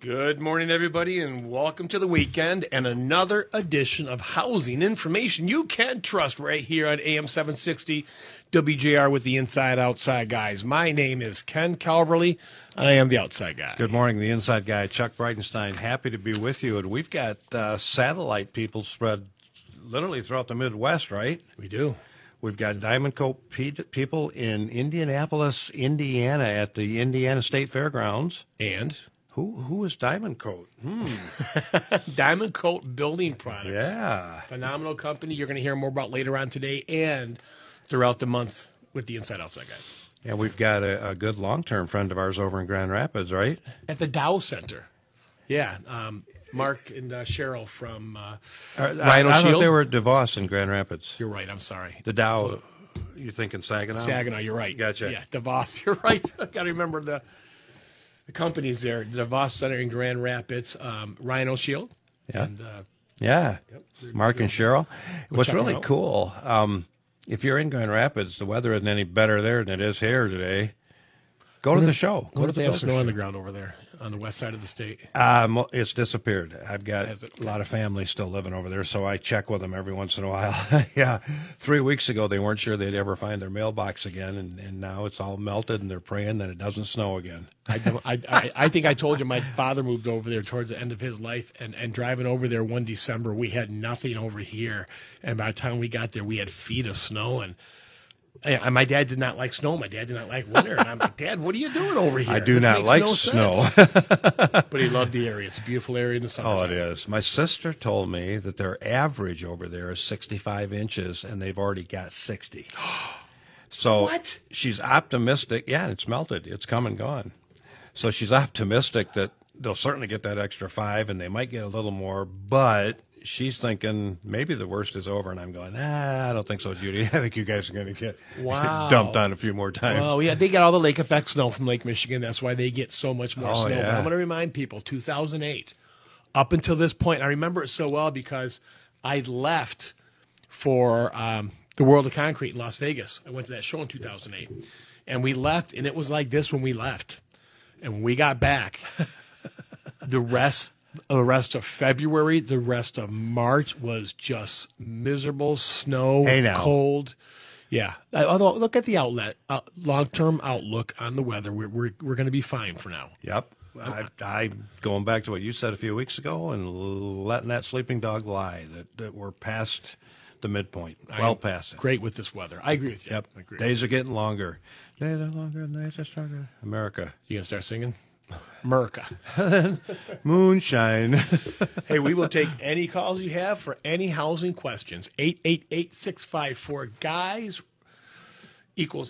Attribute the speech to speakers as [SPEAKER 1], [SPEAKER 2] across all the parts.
[SPEAKER 1] Good morning, everybody, and welcome to the weekend and another edition of Housing Information you can trust right here on AM 760 WJR with the Inside Outside Guys. My name is Ken Calverley. I am the Outside Guy.
[SPEAKER 2] Good morning, the Inside Guy, Chuck Breitenstein. Happy to be with you. And we've got satellite people spread literally throughout the Midwest, right?
[SPEAKER 1] We do.
[SPEAKER 2] We've got Diamond Coat people in Indianapolis, Indiana at the Indiana State Fairgrounds.
[SPEAKER 1] And
[SPEAKER 2] who is Diamond Coat?
[SPEAKER 1] Diamond Coat Building Products.
[SPEAKER 2] Yeah.
[SPEAKER 1] Phenomenal company you're going to hear more about later on today and throughout the month with the Inside Outside Guys.
[SPEAKER 2] And we've got a good long-term friend of ours over in Grand Rapids, right?
[SPEAKER 1] At the Dow Center. Yeah. Mark and Cheryl from Ryan
[SPEAKER 2] I thought
[SPEAKER 1] O'Shield.
[SPEAKER 2] they were at DeVos in Grand Rapids.
[SPEAKER 1] You're right. I'm sorry.
[SPEAKER 2] The Dow, you're thinking Saginaw?
[SPEAKER 1] Saginaw, you're right.
[SPEAKER 2] Gotcha.
[SPEAKER 1] Yeah, DeVos, you're right. I got to remember the companies there. The DeVos Center in Grand Rapids, Ryan O'Shield.
[SPEAKER 2] Yeah.
[SPEAKER 1] And,
[SPEAKER 2] Yeah.
[SPEAKER 1] yep,
[SPEAKER 2] Mark and Cheryl. What's
[SPEAKER 1] check them
[SPEAKER 2] really
[SPEAKER 1] out.
[SPEAKER 2] cool, if you're in Grand Rapids, the weather isn't any better there than it is here today. Go to the show. Go
[SPEAKER 1] What
[SPEAKER 2] to
[SPEAKER 1] if
[SPEAKER 2] the
[SPEAKER 1] they have
[SPEAKER 2] builder
[SPEAKER 1] snow on
[SPEAKER 2] show.
[SPEAKER 1] the ground over there on the west side of the state?
[SPEAKER 2] It's disappeared. I've got
[SPEAKER 1] Has it?
[SPEAKER 2] a lot of family still living over there, so I check with them every once in a while. Yeah. 3 weeks ago, they weren't sure they'd ever find their mailbox again, and now it's all melted, and they're praying that it doesn't snow again.
[SPEAKER 1] I think I told you my father moved over there towards the end of his life, and driving over there one December, we had nothing over here. And by the time we got there, we had feet of snow. And my dad did not like snow. My dad did not like winter. And I'm like, Dad, what are you doing over here?
[SPEAKER 2] I do
[SPEAKER 1] This
[SPEAKER 2] not
[SPEAKER 1] makes
[SPEAKER 2] like
[SPEAKER 1] no
[SPEAKER 2] snow.
[SPEAKER 1] sense." But he loved the area. It's a beautiful area in the summer.
[SPEAKER 2] Oh, it is. My sister told me that their average over there is 65 inches, and they've already got 60. So
[SPEAKER 1] What?
[SPEAKER 2] she's optimistic. Yeah, it's melted. It's come and gone. So she's optimistic that they'll certainly get that extra 5, and they might get a little more, but she's thinking maybe the worst is over, and I'm going, I don't think so, Judy. I think you guys are going to get
[SPEAKER 1] Wow.
[SPEAKER 2] dumped on a few more times.
[SPEAKER 1] Well, yeah, they got all the lake effect snow from Lake Michigan. That's why they get so much more
[SPEAKER 2] Oh,
[SPEAKER 1] snow. But
[SPEAKER 2] yeah.
[SPEAKER 1] I'm going to remind people, 2008, up until this point, I remember it so well because I left for the World of Concrete in Las Vegas. I went to that show in 2008. And we left, and it was like this when we left. And when we got back, the rest of February, the rest of March was just miserable, snow,
[SPEAKER 2] Hey, now.
[SPEAKER 1] cold. Yeah. Although, look at the long-term outlook on the weather. We're going to be fine for now.
[SPEAKER 2] Yep. I going back to what you said a few weeks ago and letting that sleeping dog lie, that we're past the midpoint, well past it.
[SPEAKER 1] Great with this weather. I agree with you.
[SPEAKER 2] Yep.
[SPEAKER 1] I agree.
[SPEAKER 2] Days are getting longer. Days are longer, nights are stronger. America.
[SPEAKER 1] You going to start singing? America.
[SPEAKER 2] Moonshine.
[SPEAKER 1] Hey, we will take any calls you have for any housing questions. 888-654-GUYS equals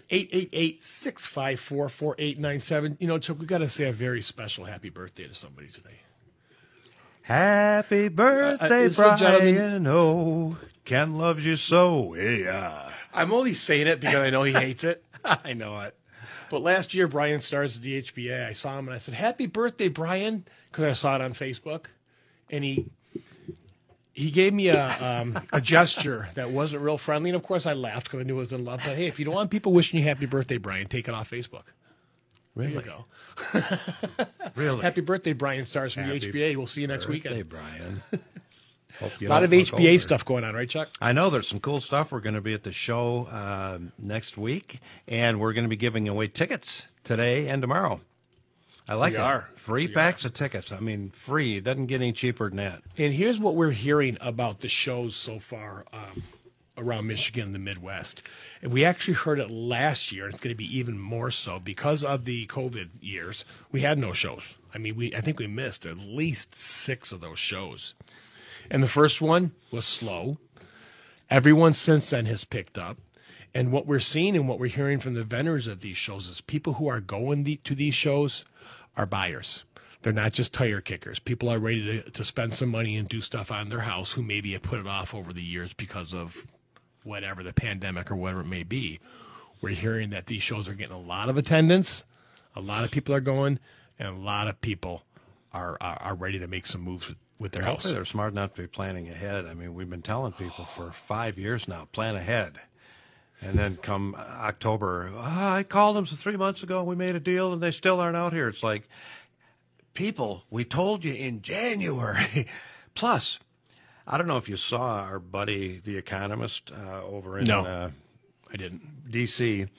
[SPEAKER 1] 888-654-4897. You know, Chuck, we got to say a very special happy birthday to somebody today.
[SPEAKER 2] Happy birthday,
[SPEAKER 1] ladies and gentlemen.
[SPEAKER 2] Brian. Oh, Ken loves you so. Yeah.
[SPEAKER 1] I'm only saying it because I know he hates it.
[SPEAKER 2] I know it.
[SPEAKER 1] But last year, Brian stars at DHBA. I saw him and I said, "Happy birthday, Brian," because I saw it on Facebook. And he gave me a gesture that wasn't real friendly. And, of course, I laughed because I knew I was in love. But, hey, if you don't want people wishing you happy birthday, Brian, take it off Facebook.
[SPEAKER 2] Really?
[SPEAKER 1] There you go.
[SPEAKER 2] Really?
[SPEAKER 1] Happy birthday, Brian stars from
[SPEAKER 2] Happy
[SPEAKER 1] the HBA. We'll see you next
[SPEAKER 2] birthday,
[SPEAKER 1] weekend.
[SPEAKER 2] Brian. Hope you
[SPEAKER 1] A lot of
[SPEAKER 2] don't look
[SPEAKER 1] HBA
[SPEAKER 2] older.
[SPEAKER 1] stuff going on, right, Chuck?
[SPEAKER 2] I know there's some cool stuff. We're going to be at the show next week, and we're going to be giving away tickets today and tomorrow. I like
[SPEAKER 1] We
[SPEAKER 2] it.
[SPEAKER 1] are.
[SPEAKER 2] Free packs of tickets. I mean, free. It doesn't get any cheaper than that.
[SPEAKER 1] And here's what we're hearing about the shows so far around Michigan and the Midwest. And we actually heard it last year, and it's going to be even more so because of the COVID years. We had no shows. I mean, I think we missed at least 6 of those shows. And the first one was slow. Everyone since then has picked up. And what we're seeing and what we're hearing from the vendors of these shows is people who are going to these shows are buyers. They're not just tire kickers. People are ready to spend some money and do stuff on their house who maybe have put it off over the years because of whatever, the pandemic or whatever it may be. We're hearing that these shows are getting a lot of attendance. A lot of people are going, and a lot of people are ready to make some moves with their house.
[SPEAKER 2] Hopefully they're smart enough to be planning ahead. I mean, we've been telling people for 5 years now, plan ahead. And then come October, I called them 3 months ago, we made a deal, and they still aren't out here. It's like people, we told you in January. Plus, I don't know if you saw our buddy, the economist, over in
[SPEAKER 1] No, I didn't.
[SPEAKER 2] D.C.,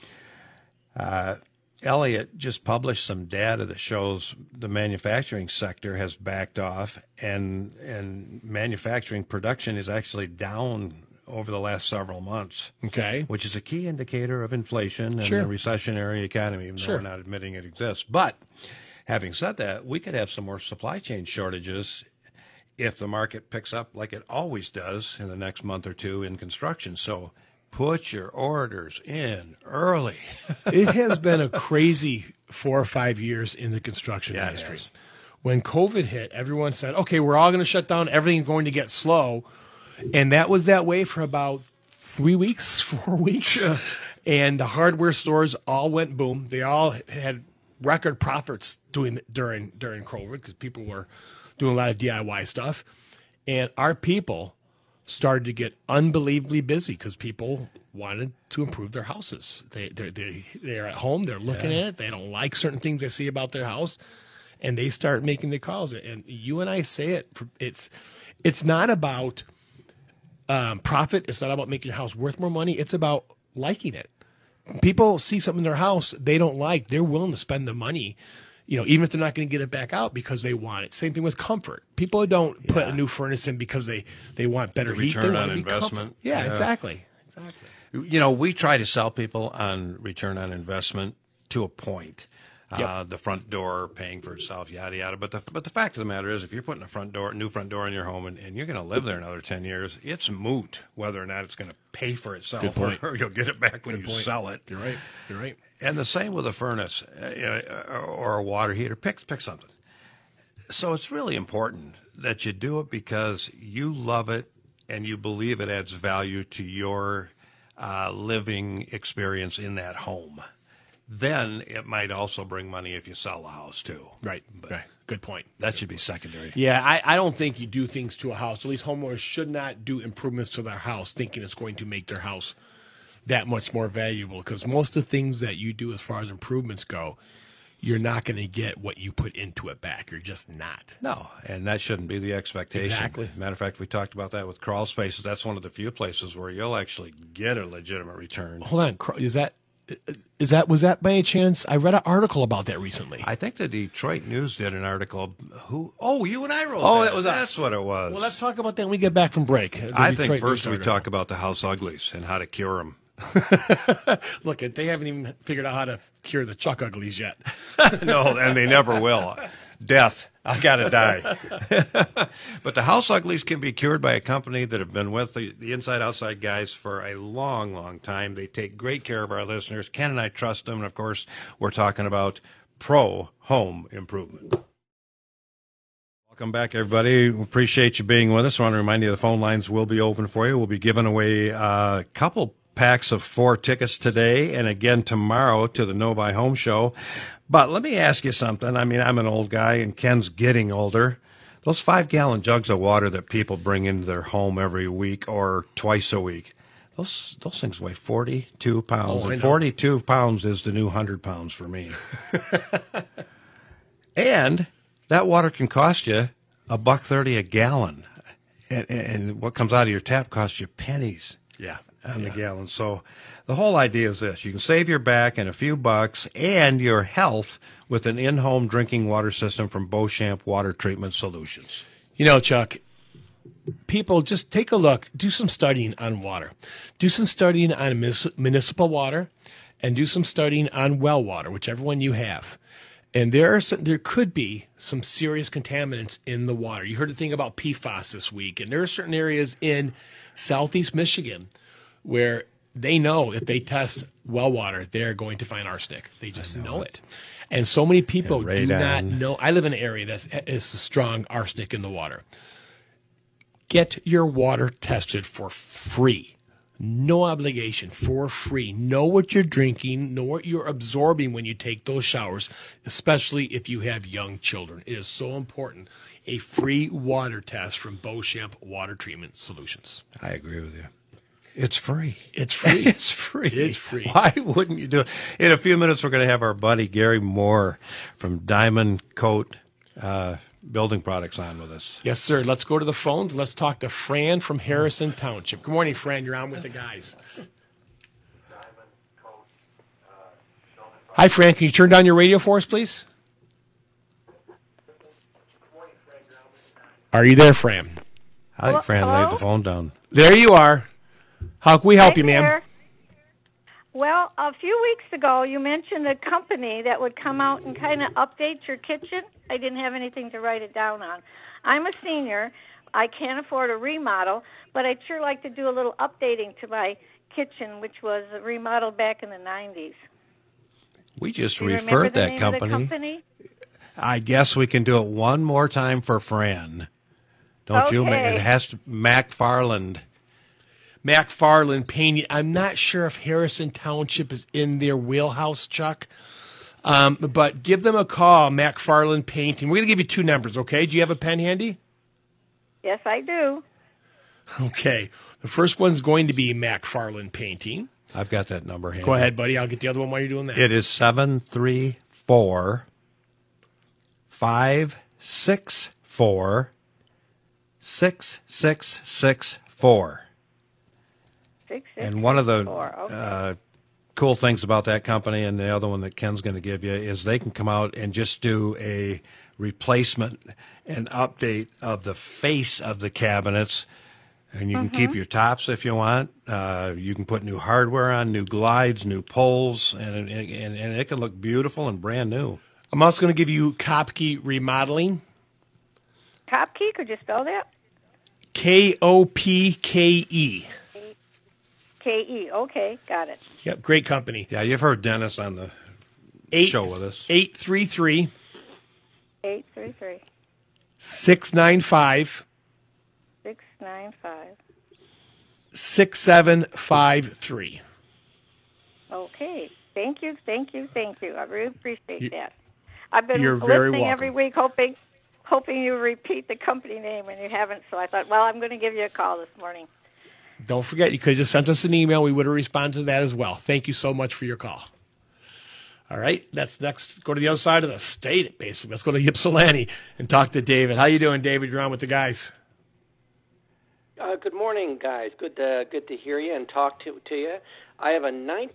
[SPEAKER 2] Elliott just published some data that shows the manufacturing sector has backed off, and manufacturing production is actually down over the last several months.
[SPEAKER 1] Okay.
[SPEAKER 2] Which is a key indicator of inflation and
[SPEAKER 1] Sure.
[SPEAKER 2] a recessionary economy, even though
[SPEAKER 1] Sure.
[SPEAKER 2] we're not admitting it exists. But having said that, we could have some more supply chain shortages if the market picks up like it always does in the next month or two in construction. So put your orders in early.
[SPEAKER 1] It has been a crazy 4 or 5 years in the construction
[SPEAKER 2] Yeah, it
[SPEAKER 1] industry.
[SPEAKER 2] has.
[SPEAKER 1] When COVID hit, everyone said, okay, we're all going to shut down. Everything's going to get slow. And that was that way for about 3 weeks, 4 weeks. And the hardware stores all went boom. They all had record profits during COVID because people were doing a lot of DIY stuff. And our people started to get unbelievably busy because people wanted to improve their houses. They're at home. They're looking at it. They don't like certain things they see about their house. And they start making the calls. And you and I say it. It's not about profit. It's not about making your house worth more money. It's about liking it. People see something in their house they don't like. They're willing to spend the money, even if they're not going to get it back out because they want it. Same thing with comfort. People don't put a new furnace in because they want better heat.
[SPEAKER 2] return
[SPEAKER 1] They
[SPEAKER 2] on
[SPEAKER 1] want to be
[SPEAKER 2] investment.
[SPEAKER 1] comfort. Yeah,
[SPEAKER 2] Yeah.
[SPEAKER 1] exactly.
[SPEAKER 2] We try to sell people on return on investment to a point.
[SPEAKER 1] Yep.
[SPEAKER 2] The front door paying for itself, yada yada. But the fact of the matter is, if you're putting a new front door in your home and you're going to live there another 10 years, it's moot whether or not it's going to pay for itself
[SPEAKER 1] Good point.
[SPEAKER 2] or you'll get it back when you
[SPEAKER 1] point.
[SPEAKER 2] sell it.
[SPEAKER 1] You're right.
[SPEAKER 2] And the same with a furnace or a water heater. Pick something. So it's really important that you do it because you love it and you believe it adds value to your living experience in that home. Then it might also bring money if you sell the house too.
[SPEAKER 1] Right. Good point.
[SPEAKER 2] That should be secondary.
[SPEAKER 1] Yeah, I don't think you do things to a house. At least homeowners should not do improvements to their house thinking it's going to make their house that much more valuable. Because most of the things that you do as far as improvements go, you're not going to get what you put into it back. You're just not.
[SPEAKER 2] No, and that shouldn't be the expectation.
[SPEAKER 1] Exactly.
[SPEAKER 2] Matter of fact, we talked about that with crawl spaces. That's one of the few places where you'll actually get a legitimate return.
[SPEAKER 1] Hold on. Was that by any chance? I read an article about that recently.
[SPEAKER 2] I think the Detroit News did an article. You and I wrote
[SPEAKER 1] Oh,
[SPEAKER 2] that.
[SPEAKER 1] that was us.
[SPEAKER 2] That's what it was.
[SPEAKER 1] Well, let's talk about that when we get back from break.
[SPEAKER 2] I think first we talk about the house uglies and how to cure them.
[SPEAKER 1] Look, they haven't even figured out how to cure the Chuck Uglies yet.
[SPEAKER 2] No, and they never will. Death. I got to die. But the house uglies can be cured by a company that have been with the Inside Outside guys for a long, long time. They take great care of our listeners. Ken and I trust them. And, of course, we're talking about Pro Home Improvement. Welcome back, everybody. We appreciate you being with us. I want to remind you the phone lines will be open for you. We'll be giving away a couple packs of 4 tickets today and again tomorrow to the Novi Home Show. But let me ask you something. I mean, I'm an old guy and Ken's getting older. Those 5-gallon jugs of water that people bring into their home every week or twice a week, those things weigh 42 pounds.
[SPEAKER 1] Oh, I
[SPEAKER 2] and
[SPEAKER 1] know.
[SPEAKER 2] 42 pounds is the new 100 pounds for me. And that water can cost you $1.30 a gallon. And what comes out of your tap costs you pennies.
[SPEAKER 1] Yeah.
[SPEAKER 2] On the gallon. So the whole idea is this. You can save your back and a few bucks and your health with an in-home drinking water system from Beauchamp Water Treatment Solutions.
[SPEAKER 1] Chuck, people just take a look, do some studying on water. Do some studying on municipal water and do some studying on well water, whichever one you have. And there could be some serious contaminants in the water. You heard the thing about PFAS this week, and there are certain areas in southeast Michigan where they know if they test well water, they're going to find arsenic. They just know it. And so many people do not know. I live in an area that is strong arsenic in the water. Get your water tested for free. No obligation, for free. Know what you're drinking, know what you're absorbing when you take those showers, especially if you have young children. It is so important. A free water test from Beauchamp Water Treatment Solutions.
[SPEAKER 2] I agree with you. It's free.
[SPEAKER 1] It's free.
[SPEAKER 2] It's free.
[SPEAKER 1] It's free.
[SPEAKER 2] Why wouldn't you do it? In a few minutes, we're going to have our buddy Gary Moore from Diamond Coat building products on with us.
[SPEAKER 1] Yes, sir. Let's go to the phones. Let's talk to Fran from Harrison Township. Good morning, Fran. You're on with the guys. Hi, Fran. Can you turn down your radio for us, please? Are you there, Fran?
[SPEAKER 2] I think Fran laid the phone down.
[SPEAKER 1] There you are. How can we help you, ma'am?
[SPEAKER 3] There. Well, a few weeks ago, you mentioned a company that would come out and kind of update your kitchen. I didn't have anything to write it down on. I'm a senior. I can't afford a remodel, but I'd sure like to do a little updating to my kitchen, which was remodeled back in the 90s.
[SPEAKER 2] We just
[SPEAKER 3] Do you remember
[SPEAKER 2] referred
[SPEAKER 3] the
[SPEAKER 2] that
[SPEAKER 3] name of the
[SPEAKER 2] company.
[SPEAKER 3] company?
[SPEAKER 2] I guess we can do it one more time for Fran. Don't you?
[SPEAKER 3] Okay.
[SPEAKER 2] It has to McFarland.
[SPEAKER 1] McFarland Painting. I'm not sure if Harrison Township is in their wheelhouse, Chuck. But give them a call, McFarland Painting. We're going to give you two numbers, okay? Do you have a pen handy?
[SPEAKER 3] Yes, I do.
[SPEAKER 1] Okay. The first one's going to be McFarland Painting.
[SPEAKER 2] I've got that number handy.
[SPEAKER 1] Go ahead, buddy. I'll get the other one while you're doing that.
[SPEAKER 2] It is 734-564-6664. And one of the cool things about that company, and the other one that Ken's going to give you, is they can come out and just do a replacement and update of the face of the cabinets. And you can keep your tops if you want. You can put new hardware on, new glides, new poles, and it can look beautiful and brand new.
[SPEAKER 1] I'm also going to give you Kopke Remodeling.
[SPEAKER 3] Kopke, could you spell that?
[SPEAKER 1] Kopke.
[SPEAKER 3] K-E. Okay, got it.
[SPEAKER 1] Yep, great company.
[SPEAKER 2] Yeah, you've heard Dennis on the show with us.
[SPEAKER 1] 833
[SPEAKER 3] 833
[SPEAKER 1] 695
[SPEAKER 3] 695.
[SPEAKER 1] 6753.
[SPEAKER 3] Okay. Thank you. I really appreciate that. I've been
[SPEAKER 1] You're very
[SPEAKER 3] listening
[SPEAKER 1] welcome.
[SPEAKER 3] every week, hoping you repeat the company name, and you haven't. So I thought, well, I'm going to give you a call this morning.
[SPEAKER 1] Don't forget, you could have just sent us an email. We would have responded to that as well. Thank you so much for your call. All right, let's next go to the other side of the state, basically. Let's go to Ypsilanti and talk to David. How you doing, David? You're on with the guys.
[SPEAKER 4] Good morning, guys. Good to hear you and talk to you. I have a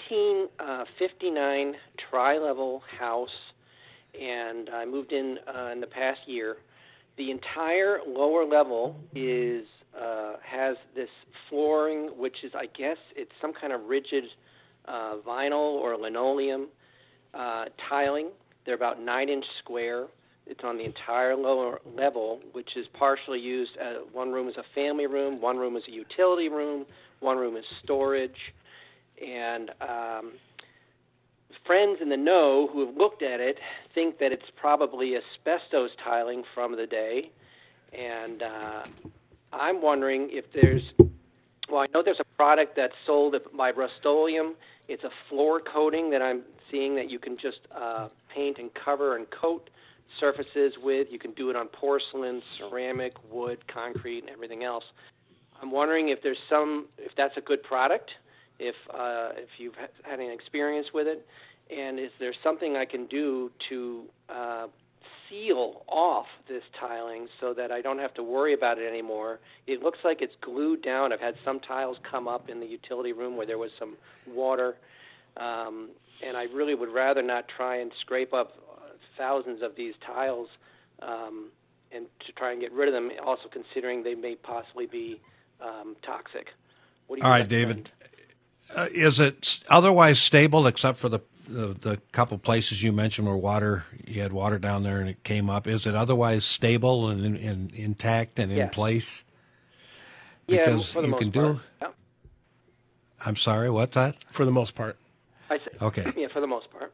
[SPEAKER 4] 1959 tri-level house, and I moved in the past year. The entire lower level has this flooring, which is, I guess, it's some kind of rigid vinyl or linoleum tiling. They're about 9-inch square. It's on the entire lower level, which is partially used. One room is a family room, one room is a utility room, one room is storage. And friends in the know who have looked at it think that it's probably asbestos tiling from the day. And I'm wondering if I know there's a product that's sold by Rust-Oleum. It's a floor coating that I'm seeing that you can just paint and cover and coat surfaces with. You can do it on porcelain, ceramic, wood, concrete, and everything else. I'm wondering if that's a good product, if you've had any experience with it, and is there something I can do to seal off this tiling so that I don't have to worry about it anymore? It looks like it's glued down. I've had some tiles come up in the utility room where there was some water, and I really would rather not try and scrape up thousands of these tiles and to try and get rid of them, also considering they may possibly be toxic. What do you
[SPEAKER 2] All right, David. Is it otherwise stable except for the couple places you mentioned where you had water down there and it came up? Is it otherwise stable and intact and in place? Because
[SPEAKER 4] for the
[SPEAKER 2] you
[SPEAKER 4] most
[SPEAKER 2] can
[SPEAKER 4] part.
[SPEAKER 2] do.
[SPEAKER 4] Yeah.
[SPEAKER 2] I'm sorry, what's that?
[SPEAKER 1] For the most part.
[SPEAKER 4] I say,
[SPEAKER 2] Okay.
[SPEAKER 4] Yeah, for the most part.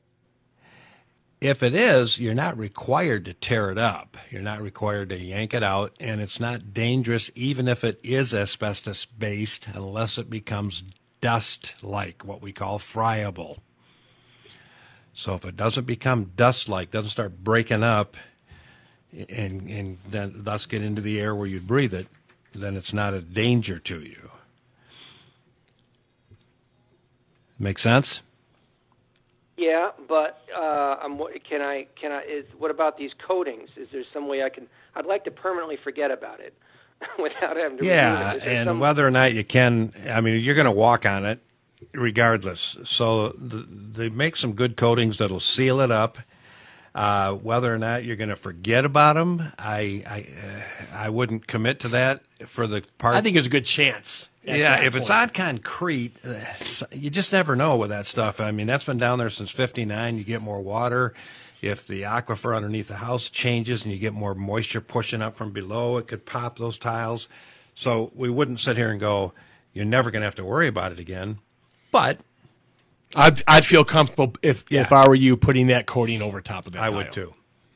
[SPEAKER 2] If it is, you're not required to tear it up. You're not required to yank it out, and it's not dangerous even if it is asbestos-based unless it becomes dust-like, what we call friable. So if it doesn't become dust-like, doesn't start breaking up and then thus get into the air where you'd breathe it, then it's not a danger to you. Make sense?
[SPEAKER 4] Yeah, but what about these coatings? Is there some way I'd like to permanently forget about it without having to
[SPEAKER 2] Yeah,
[SPEAKER 4] redo it.
[SPEAKER 2] and whether or not you can, I mean, you're going to walk on it regardless. So they make some good coatings that'll seal it up. Whether or not you're going to forget about them, I wouldn't commit to that for the part.
[SPEAKER 1] I think there's a good chance.
[SPEAKER 2] Yeah, if it's on concrete, you just never know with that stuff. I mean, that's been down there since '59. You get more water. If the aquifer underneath the house changes and you get more moisture pushing up from below, it could pop those tiles. So we wouldn't sit here and go, you're never going to have to worry about it again. But
[SPEAKER 1] I'd feel comfortable if I were you putting that coating over top of that.
[SPEAKER 2] I
[SPEAKER 1] tile.
[SPEAKER 2] would too.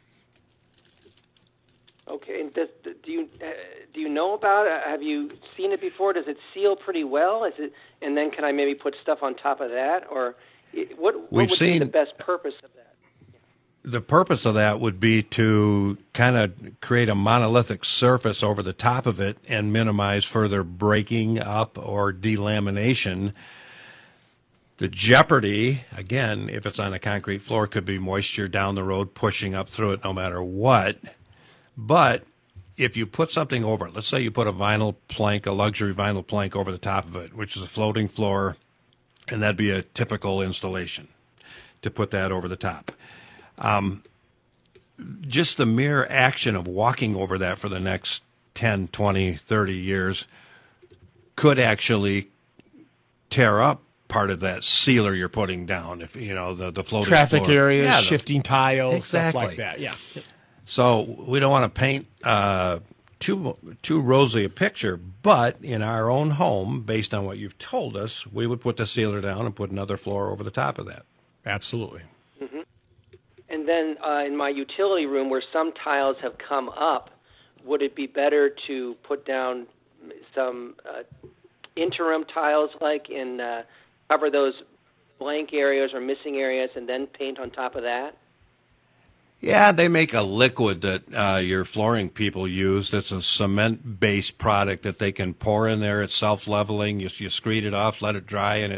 [SPEAKER 4] Okay, and do you know about it? Have you seen it before? Does it seal pretty well? And then can I maybe put stuff on top of that, or what would be the best purpose of that?
[SPEAKER 2] The purpose of that would be to kind of create a monolithic surface over the top of it and minimize further breaking up or delamination. The jeopardy, again, if it's on a concrete floor, could be moisture down the road pushing up through it no matter what. But if you put something over it, let's say you put a vinyl plank, a luxury vinyl plank over the top of it, which is a floating floor, and that'd be a typical installation to put that over the top. Just the mere action of walking over that for the next 10, 20, 30 years could actually tear up part of that sealer you're putting down. If you know the floating
[SPEAKER 1] traffic
[SPEAKER 2] floor.
[SPEAKER 1] areas, shifting tiles,
[SPEAKER 2] exactly.
[SPEAKER 1] stuff like that. Yeah.
[SPEAKER 2] So we don't want to paint too rosy a picture, but in our own home, based on what you've told us, we would put the sealer down and put another floor over the top of that.
[SPEAKER 1] Absolutely.
[SPEAKER 4] Mm-hmm. And then in my utility room, where some tiles have come up, would it be better to put down some interim tiles, cover those blank areas or missing areas, and then paint on top of that?
[SPEAKER 2] Yeah, they make a liquid that your flooring people use. That's a cement-based product that they can pour in there. It's self-leveling. You screed it off, let it dry, and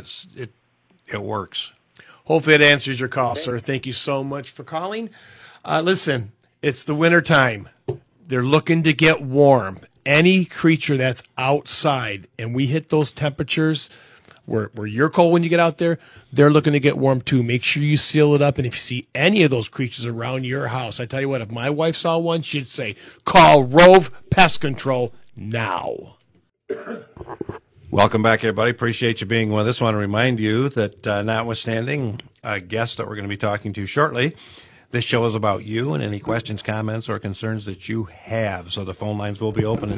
[SPEAKER 2] it works.
[SPEAKER 1] Hopefully it answers your call, sir. Thank you so much for calling. Listen, it's the winter time. They're looking to get warm. Any creature that's outside, and we hit those temperatures where you're cold when you get out there, they're looking to get warm too. Make sure you seal it up. And if you see any of those creatures around your house, I tell you what, if my wife saw one, she'd say, call Rove Pest Control now.
[SPEAKER 2] Welcome back, everybody. Appreciate you being with us. I want to remind you that notwithstanding a guest that we're going to be talking to shortly, this show is about you and any questions, comments, or concerns that you have. So the phone lines will be open at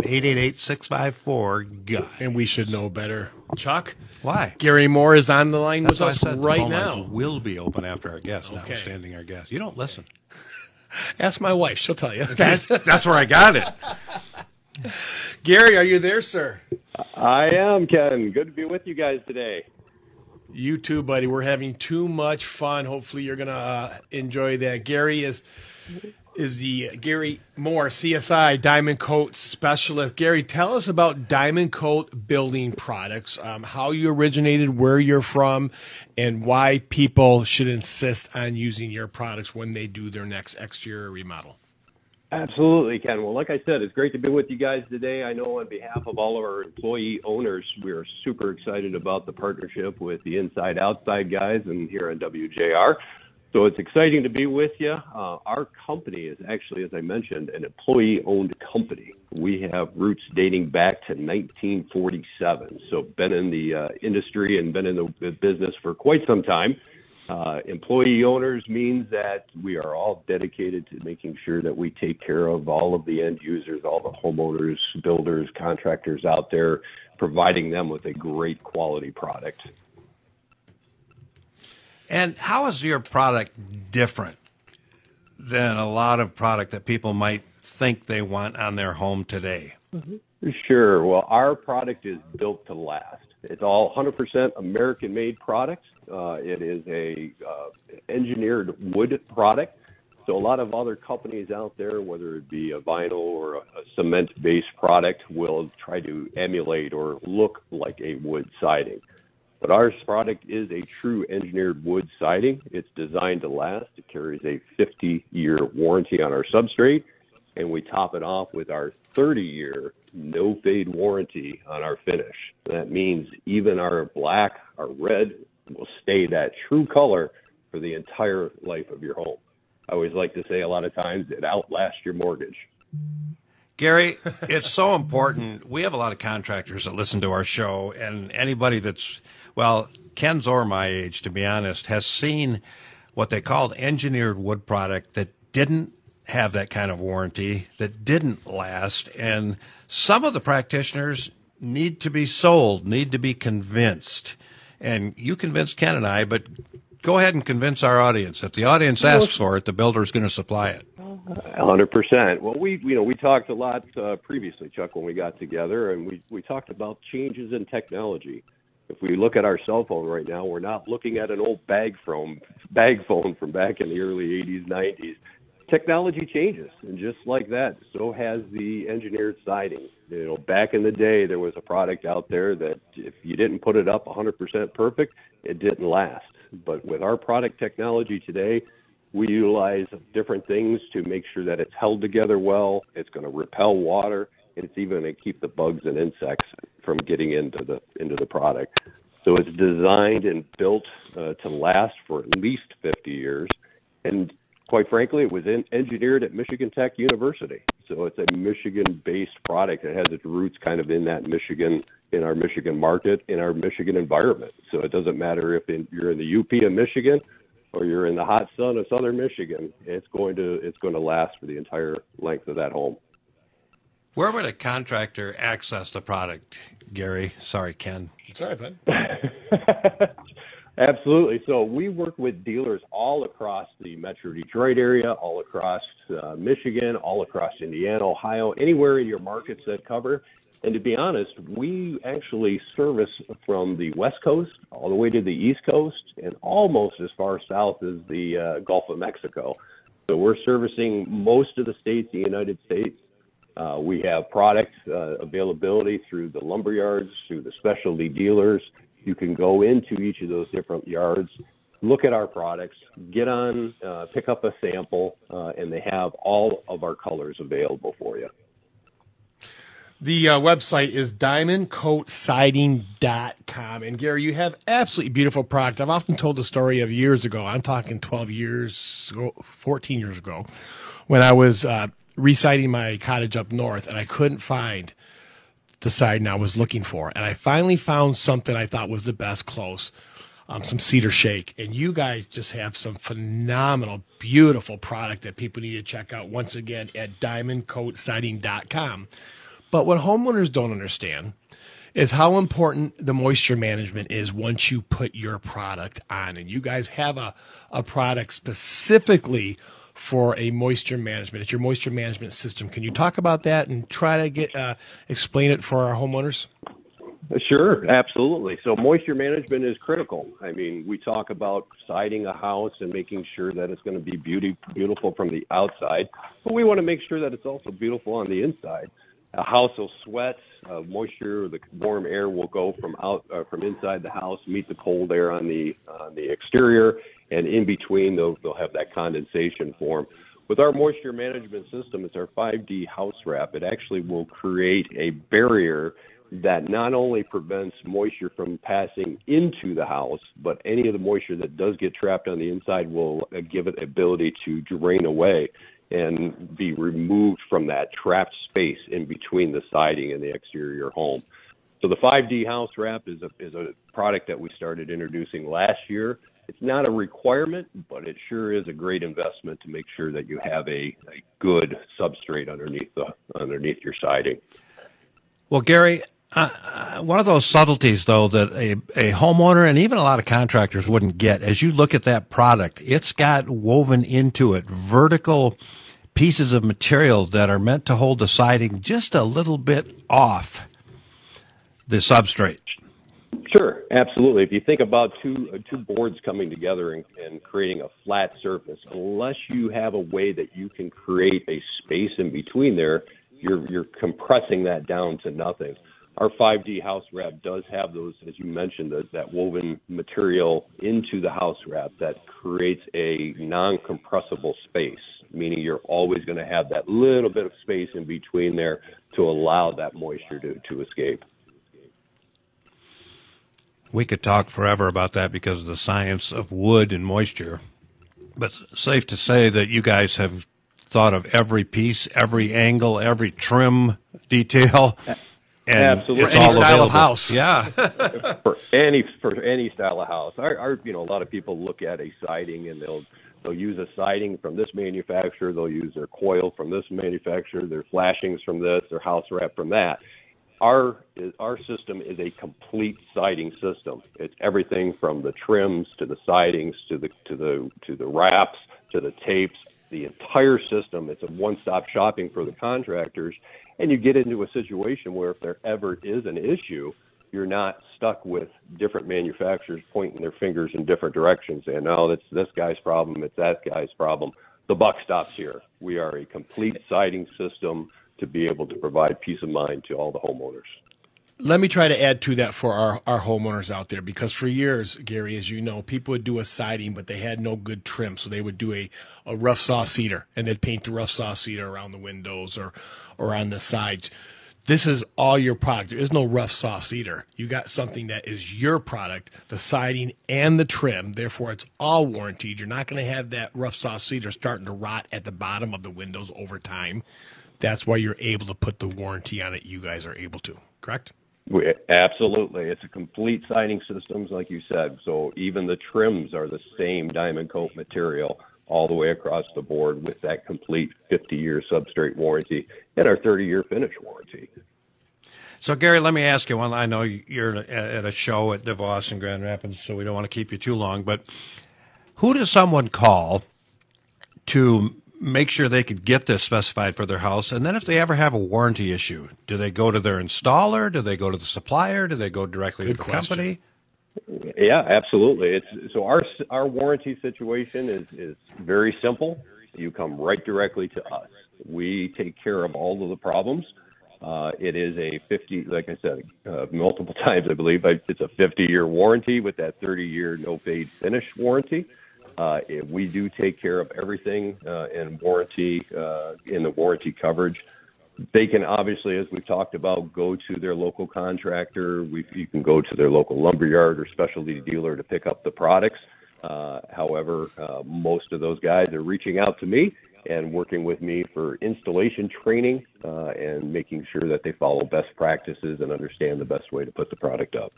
[SPEAKER 2] 888-654-GUY.
[SPEAKER 1] And we should know better. Chuck?
[SPEAKER 2] Why?
[SPEAKER 1] Gary Moore is on the line
[SPEAKER 2] That's
[SPEAKER 1] with us right
[SPEAKER 2] the phone
[SPEAKER 1] now.
[SPEAKER 2] lines will be open after our guest, notwithstanding our guest. You don't listen.
[SPEAKER 1] Ask my wife. She'll tell you.
[SPEAKER 2] That's where I got it.
[SPEAKER 1] Gary, are you there, sir?
[SPEAKER 5] I am, Ken. Good to be with you guys today.
[SPEAKER 1] You too, buddy. We're having too much fun. Hopefully you're going to enjoy that. Gary is the Gary Moore, CSI Diamond Coat Specialist. Gary, tell us about Diamond Coat Building Products, how you originated, where you're from, and why people should insist on using your products when they do their next exterior remodel.
[SPEAKER 5] Absolutely, Ken. Well, like I said, it's great to be with you guys today. I know on behalf of all of our employee owners, we are super excited about the partnership with the Inside Outside guys and here on WJR. So it's exciting to be with you. Our company is actually, as I mentioned, an employee-owned company. We have roots dating back to 1947. So been in the industry and been in the business for quite some time. Employee owners means that we are all dedicated to making sure that we take care of all of the end users, all the homeowners, builders, contractors out there, providing them with a great quality product.
[SPEAKER 2] And how is your product different than a lot of product that people might think they want on their home today?
[SPEAKER 5] Mm-hmm. Sure. Well, our product is built to last. It's all 100% American-made product. It is a engineered wood product. So a lot of other companies out there, whether it be a vinyl or a cement-based product, will try to emulate or look like a wood siding. But our product is a true engineered wood siding. It's designed to last. It carries a 50-year warranty on our substrate, and we top it off with our 30-year no-fade warranty on our finish. That means even our black, our red, will stay that true color for the entire life of your home. I always like to say a lot of times it outlasts your mortgage.
[SPEAKER 2] Gary, it's so important. We have a lot of contractors that listen to our show, and anybody that's, well, Ken's or my age, to be honest, has seen what they called engineered wood product that didn't have that kind of warranty, that didn't last. And some of the practitioners need to be sold, need to be convinced. And you convinced Ken and I, but go ahead and convince our audience. If the audience asks for it, the builder's going to supply it.
[SPEAKER 5] 100%. Well, we talked a lot previously, Chuck, when we got together, and we talked about changes in technology. If we look at our cell phone right now, we're not looking at an old bag phone from back in the early 80s, 90s. Technology changes, and just like that, so has the engineered siding. Back in the day, there was a product out there that if you didn't put it up 100% perfect, it didn't last. But with our product technology today, we utilize different things to make sure that it's held together well, it's going to repel water, and it's even going to keep the bugs and insects from getting into the product. So it's designed and built to last for at least 50 years. And quite frankly, it was engineered at Michigan Tech University. So it's a Michigan-based product that has its roots kind of in that Michigan, in our Michigan market, in our Michigan environment. So it doesn't matter if you're in the UP of Michigan or you're in the hot sun of southern Michigan, it's going to last for the entire length of that home.
[SPEAKER 2] Where would a contractor access the product, Gary? Sorry, Ken.
[SPEAKER 1] Sorry, bud.
[SPEAKER 5] Absolutely. So we work with dealers all across the Metro Detroit area, all across Michigan, all across Indiana, Ohio, anywhere in your markets that cover. And to be honest, we actually service from the West Coast all the way to the East Coast and almost as far south as the Gulf of Mexico. So we're servicing most of the states in the United States. We have product availability through the lumber yards, through the specialty dealers. You can go into each of those different yards, look at our products, get on, pick up a sample, and they have all of our colors available for you.
[SPEAKER 1] The website is diamondcoatsiding.com. And Gary, you have absolutely beautiful product. I've often told the story of years ago. I'm talking 12 years, 14 years ago, when I was residing my cottage up north, and I couldn't find the siding I was looking for. And I finally found something I thought was the best close, some cedar shake. And you guys just have some phenomenal, beautiful product that people need to check out once again at diamondcoatsiding.com. But what homeowners don't understand is how important the moisture management is once you put your product on. And you guys have a product specifically for a moisture management. It's your moisture management system. Can you talk about that and try to explain it for our homeowners?
[SPEAKER 5] Sure, absolutely. So moisture management is critical. I mean, we talk about siding a house and making sure that it's going to be beautiful from the outside, but we want to make sure that it's also beautiful on the inside. A house will sweat, moisture, the warm air will go from inside the house, meet the cold air on the exterior, and in between they'll have that condensation form. With our moisture management system, it's our 5D house wrap. It actually will create a barrier that not only prevents moisture from passing into the house, but any of the moisture that does get trapped on the inside will give it the ability to drain away and be removed from that trapped space in between the siding and the exterior home. So the 5D house wrap is a product that we started introducing last year. It's not a requirement, but it sure is a great investment to make sure that you have a good substrate underneath your siding.
[SPEAKER 2] Well, Gary, one of those subtleties, though, that a homeowner and even a lot of contractors wouldn't get, as you look at that product, it's got woven into it vertical pieces of material that are meant to hold the siding just a little bit off the substrate.
[SPEAKER 5] Sure, absolutely. If you think about two boards coming together and creating a flat surface, unless you have a way that you can create a space in between there, you're compressing that down to nothing. Our 5D house wrap does have those, as you mentioned, that woven material into the house wrap that creates a non-compressible space, meaning you're always going to have that little bit of space in between there to allow that moisture to escape.
[SPEAKER 2] We could talk forever about that because of the science of wood and moisture, but safe to say that you guys have thought of every piece, every angle, every trim detail. And
[SPEAKER 5] absolutely,
[SPEAKER 2] it's
[SPEAKER 1] any
[SPEAKER 2] all
[SPEAKER 1] style
[SPEAKER 2] available.
[SPEAKER 1] of house.
[SPEAKER 2] Yeah.
[SPEAKER 5] for any style of house. Our a lot of people look at a siding and they'll use a siding from this manufacturer. They'll use their coil from this manufacturer, their flashings from this, their house wrap from that. Our system is a complete siding system. It's everything from the trims to the sidings to the wraps to the tapes. The entire system. It's a one-stop shopping for the contractors. And you get into a situation where if there ever is an issue, you're not stuck with different manufacturers pointing their fingers in different directions saying, no, that's this guy's problem, it's that guy's problem. The buck stops here. We are a complete siding system to be able to provide peace of mind to all the homeowners.
[SPEAKER 1] Let me try to add to that for our homeowners out there, because for years, Gary, as you know, people would do a siding, but they had no good trim. So they would do a rough saw cedar, and they'd paint the rough saw cedar around the windows or on the sides. This is all your product. There is no rough saw cedar. You got something that is your product, the siding and the trim. Therefore, it's all warranted. You're not going to have that rough saw cedar starting to rot at the bottom of the windows over time. That's why you're able to put the warranty on it. You guys are able to, correct?
[SPEAKER 5] Absolutely. It's a complete siding system, like you said. So even the trims are the same diamond coat material all the way across the board with that complete 50-year substrate warranty and our 30-year finish warranty.
[SPEAKER 2] So, Gary, let me ask you one. I know you're at a show at DeVos in Grand Rapids, so we don't want to keep you too long, but who does someone call to make sure they could get this specified for their house? And then if they ever have a warranty issue, do they go to their installer? Do they go to the supplier? Do they go directly to the company?
[SPEAKER 5] Yeah, absolutely. So our warranty situation is very simple. You come right directly to us. We take care of all of the problems. It is a 50, like I said, multiple times, I believe, it's a 50-year warranty with that 30-year no-fade finish warranty. We do take care of everything in warranty, in the warranty coverage. They can obviously, as we've talked about, go to their local contractor. You can go to their local lumberyard or specialty dealer to pick up the products. However, most of those guys are reaching out to me and working with me for installation training and making sure that they follow best practices and understand the best way to put the product up.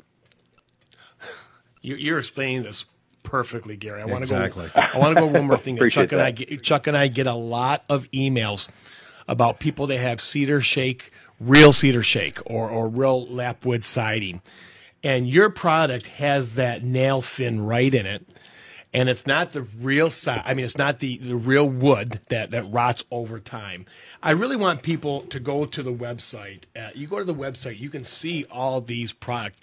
[SPEAKER 1] You're explaining this perfectly, Gary. I want to
[SPEAKER 2] Exactly.
[SPEAKER 1] go over one more thing.
[SPEAKER 5] Appreciate
[SPEAKER 1] Chuck and I get a lot of emails about people that have cedar shake, real cedar shake, or real lapwood siding, and your product has that nail fin right in it, and it's not the real side. I mean, it's not the real wood that rots over time. I really want people to go to the website. You go to the website, you can see all these products,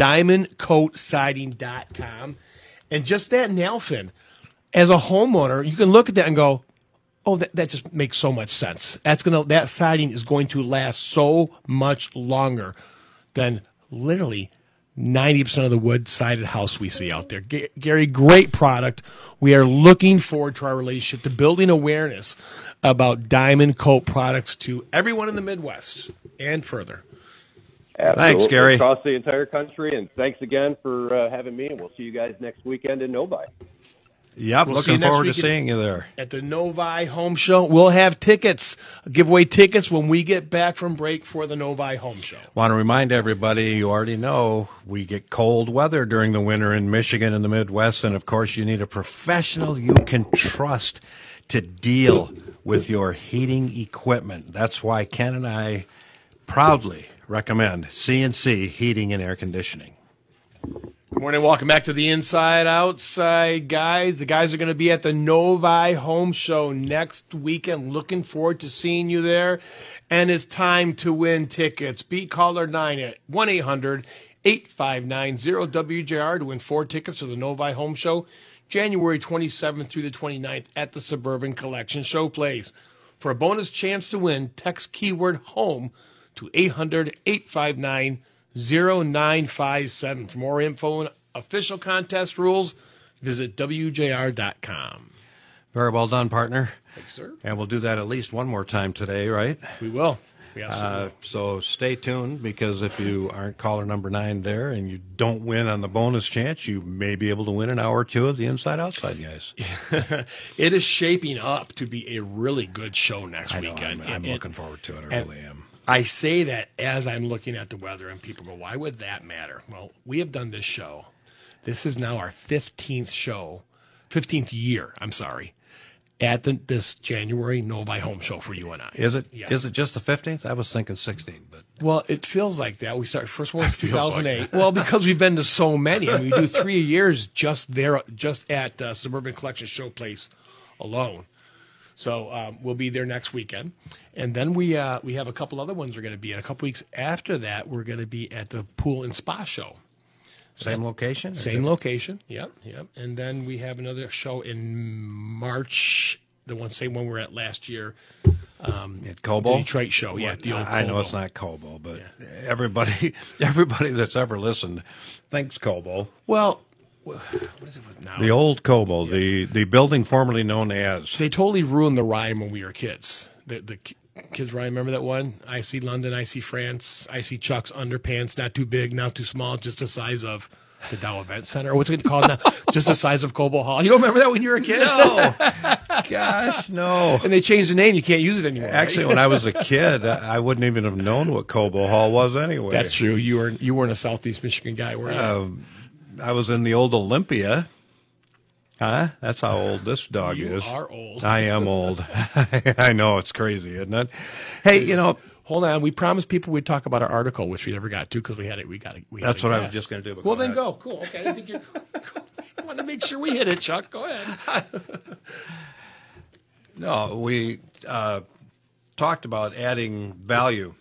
[SPEAKER 1] diamondcoatsiding.com. And just that nail fin, as a homeowner, you can look at that and go, oh, that just makes so much sense. That siding is going to last so much longer than literally 90% of the wood-sided house we see out there. Gary, great product. We are looking forward to our relationship, to building awareness about Diamond Coat products to everyone in the Midwest and further.
[SPEAKER 5] Absolutely.
[SPEAKER 2] Thanks, Gary.
[SPEAKER 5] Across the entire country, and thanks again for having me, and we'll see you guys next weekend in Novi.
[SPEAKER 2] Yep,
[SPEAKER 1] We'll see you
[SPEAKER 2] looking
[SPEAKER 1] next
[SPEAKER 2] forward to
[SPEAKER 1] week
[SPEAKER 2] seeing you there.
[SPEAKER 1] At the Novi Home Show. We'll have tickets, give away tickets when we get back from break for the Novi Home Show.
[SPEAKER 2] Want to remind everybody, you already know, we get cold weather during the winter in Michigan and the Midwest, and of course you need a professional you can trust to deal with your heating equipment. That's why Ken and I proudly recommend CNC Heating and Air Conditioning.
[SPEAKER 1] Good morning. Welcome back to the Inside Outside, guys. The guys are going to be at the Novi Home Show next weekend. Looking forward to seeing you there. And it's time to win tickets. Beat caller 9 at 1-800-859-0WJR to win 4 tickets to the Novi Home Show, January 27th through the 29th at the Suburban Collection Showplace. For a bonus chance to win, text keyword HOME to 800-859-0957. For more info and official contest rules, visit WJR.com.
[SPEAKER 2] Very well done, partner.
[SPEAKER 1] Thanks, sir.
[SPEAKER 2] And we'll do that at least one more time today, right?
[SPEAKER 1] We will. We absolutely will.
[SPEAKER 2] So stay tuned, because if you aren't caller number 9 there and you don't win on the bonus chance, you may be able to win an hour or two of the Inside Outside guys.
[SPEAKER 1] It is shaping up to be a really good show next weekend.
[SPEAKER 2] I'm looking forward to it. I really am.
[SPEAKER 1] I say that as I'm looking at the weather, and people go, why would that matter? Well, we have done this show. This is now our 15th year, at this January Novi Home Show for you and I.
[SPEAKER 2] Is it?
[SPEAKER 1] Yes.
[SPEAKER 2] Is it just the 15th? I was thinking 16th, but
[SPEAKER 1] well, it feels like that. We started first one was 2008. Well, because we've been to so many, and we do 3 years just at Suburban Collection Showplace alone. So we'll be there next weekend, and then we have a couple other ones we're going to be at. A couple weeks after that, we're going to be at the Pool and Spa Show.
[SPEAKER 2] same location.
[SPEAKER 1] Same location. Yep. And then we have another show in March. Same one we were at last year.
[SPEAKER 2] At Cobo?
[SPEAKER 1] The Detroit show. Yeah, the old
[SPEAKER 2] I know
[SPEAKER 1] Cobo.
[SPEAKER 2] it's not Cobo, but everybody that's ever listened thinks Cobo.
[SPEAKER 1] Well, what is it now?
[SPEAKER 2] The old Cobo, the building formerly known as.
[SPEAKER 1] They totally ruined the rhyme when we were kids. The kids rhyme, remember that one? I see London, I see France, I see Chuck's underpants, not too big, not too small, just the size of the Dow Event Center. Or what's it called now? Just the size of Cobo Hall. You don't remember that when you were a kid?
[SPEAKER 2] No. Gosh, no.
[SPEAKER 1] And they changed the name. You can't use it anymore.
[SPEAKER 2] Actually,
[SPEAKER 1] right?
[SPEAKER 2] when I was a kid, I wouldn't even have known what Cobo Hall was anyway.
[SPEAKER 1] That's true. You weren't a Southeast Michigan guy, were you?
[SPEAKER 2] I was in the old Olympia. Huh? That's how old this dog is.
[SPEAKER 1] You are old.
[SPEAKER 2] I am old. I know, it's crazy, isn't it? Hey,
[SPEAKER 1] Hold on. We promised people we'd talk about our article, which we never got to because we had it.
[SPEAKER 2] That's what I was just going to do.
[SPEAKER 1] Well, then go. Cool. Okay. I think I want to make sure we hit it, Chuck. Go ahead.
[SPEAKER 2] No, we talked about adding value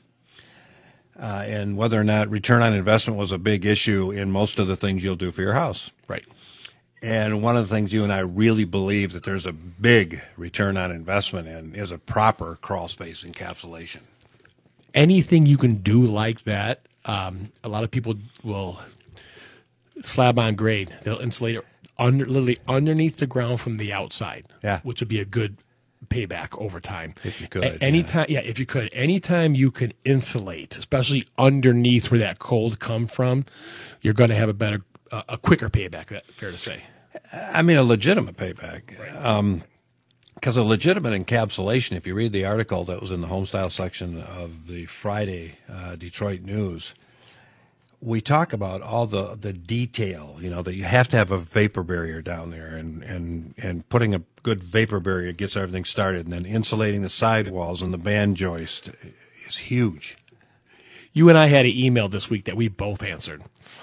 [SPEAKER 2] and whether or not return on investment was a big issue in most of the things you'll do for your house.
[SPEAKER 1] Right.
[SPEAKER 2] And one of the things you and I really believe that there's a big return on investment in is a proper crawl space encapsulation.
[SPEAKER 1] Anything you can do like that, a lot of people will slab on grade. They'll insulate it literally underneath the ground from the outside, which would be a good payback over time.
[SPEAKER 2] If you could.
[SPEAKER 1] If you could. Anytime you can insulate, especially underneath where that cold comes from, you're going to have a quicker payback, fair to say.
[SPEAKER 2] I mean, a legitimate payback.
[SPEAKER 1] Right.
[SPEAKER 2] Because a legitimate encapsulation, if you read the article that was in the Homestyle section of the Friday Detroit News, we talk about all the detail, that you have to have a vapor barrier down there, and putting a good vapor barrier gets everything started, and then insulating the sidewalls and the band joist is huge.
[SPEAKER 1] You and I had an email this week that we both answered.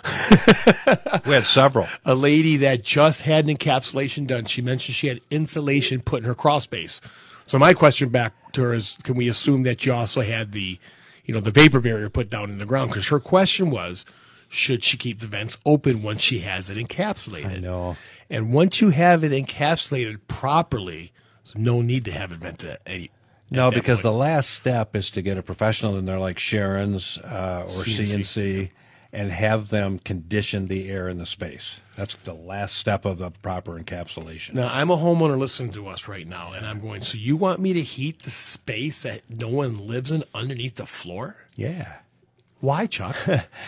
[SPEAKER 2] We had several.
[SPEAKER 1] A lady that just had an encapsulation done. She mentioned she had insulation put in her crawl space. So my question back to her is, can we assume that you also had the vapor barrier put down in the ground? Because her question was, should she keep the vents open once she has it encapsulated?
[SPEAKER 2] I know.
[SPEAKER 1] And once you have it encapsulated properly, there's no need to have it vented
[SPEAKER 2] No, because the last step is to get a professional in there like Sharon's or CNC and have them condition the air in the space. That's the last step of the proper encapsulation.
[SPEAKER 1] Now, I'm a homeowner listening to us right now, and I'm going, so you want me to heat the space that no one lives in underneath the floor?
[SPEAKER 2] Yeah.
[SPEAKER 1] Why, Chuck?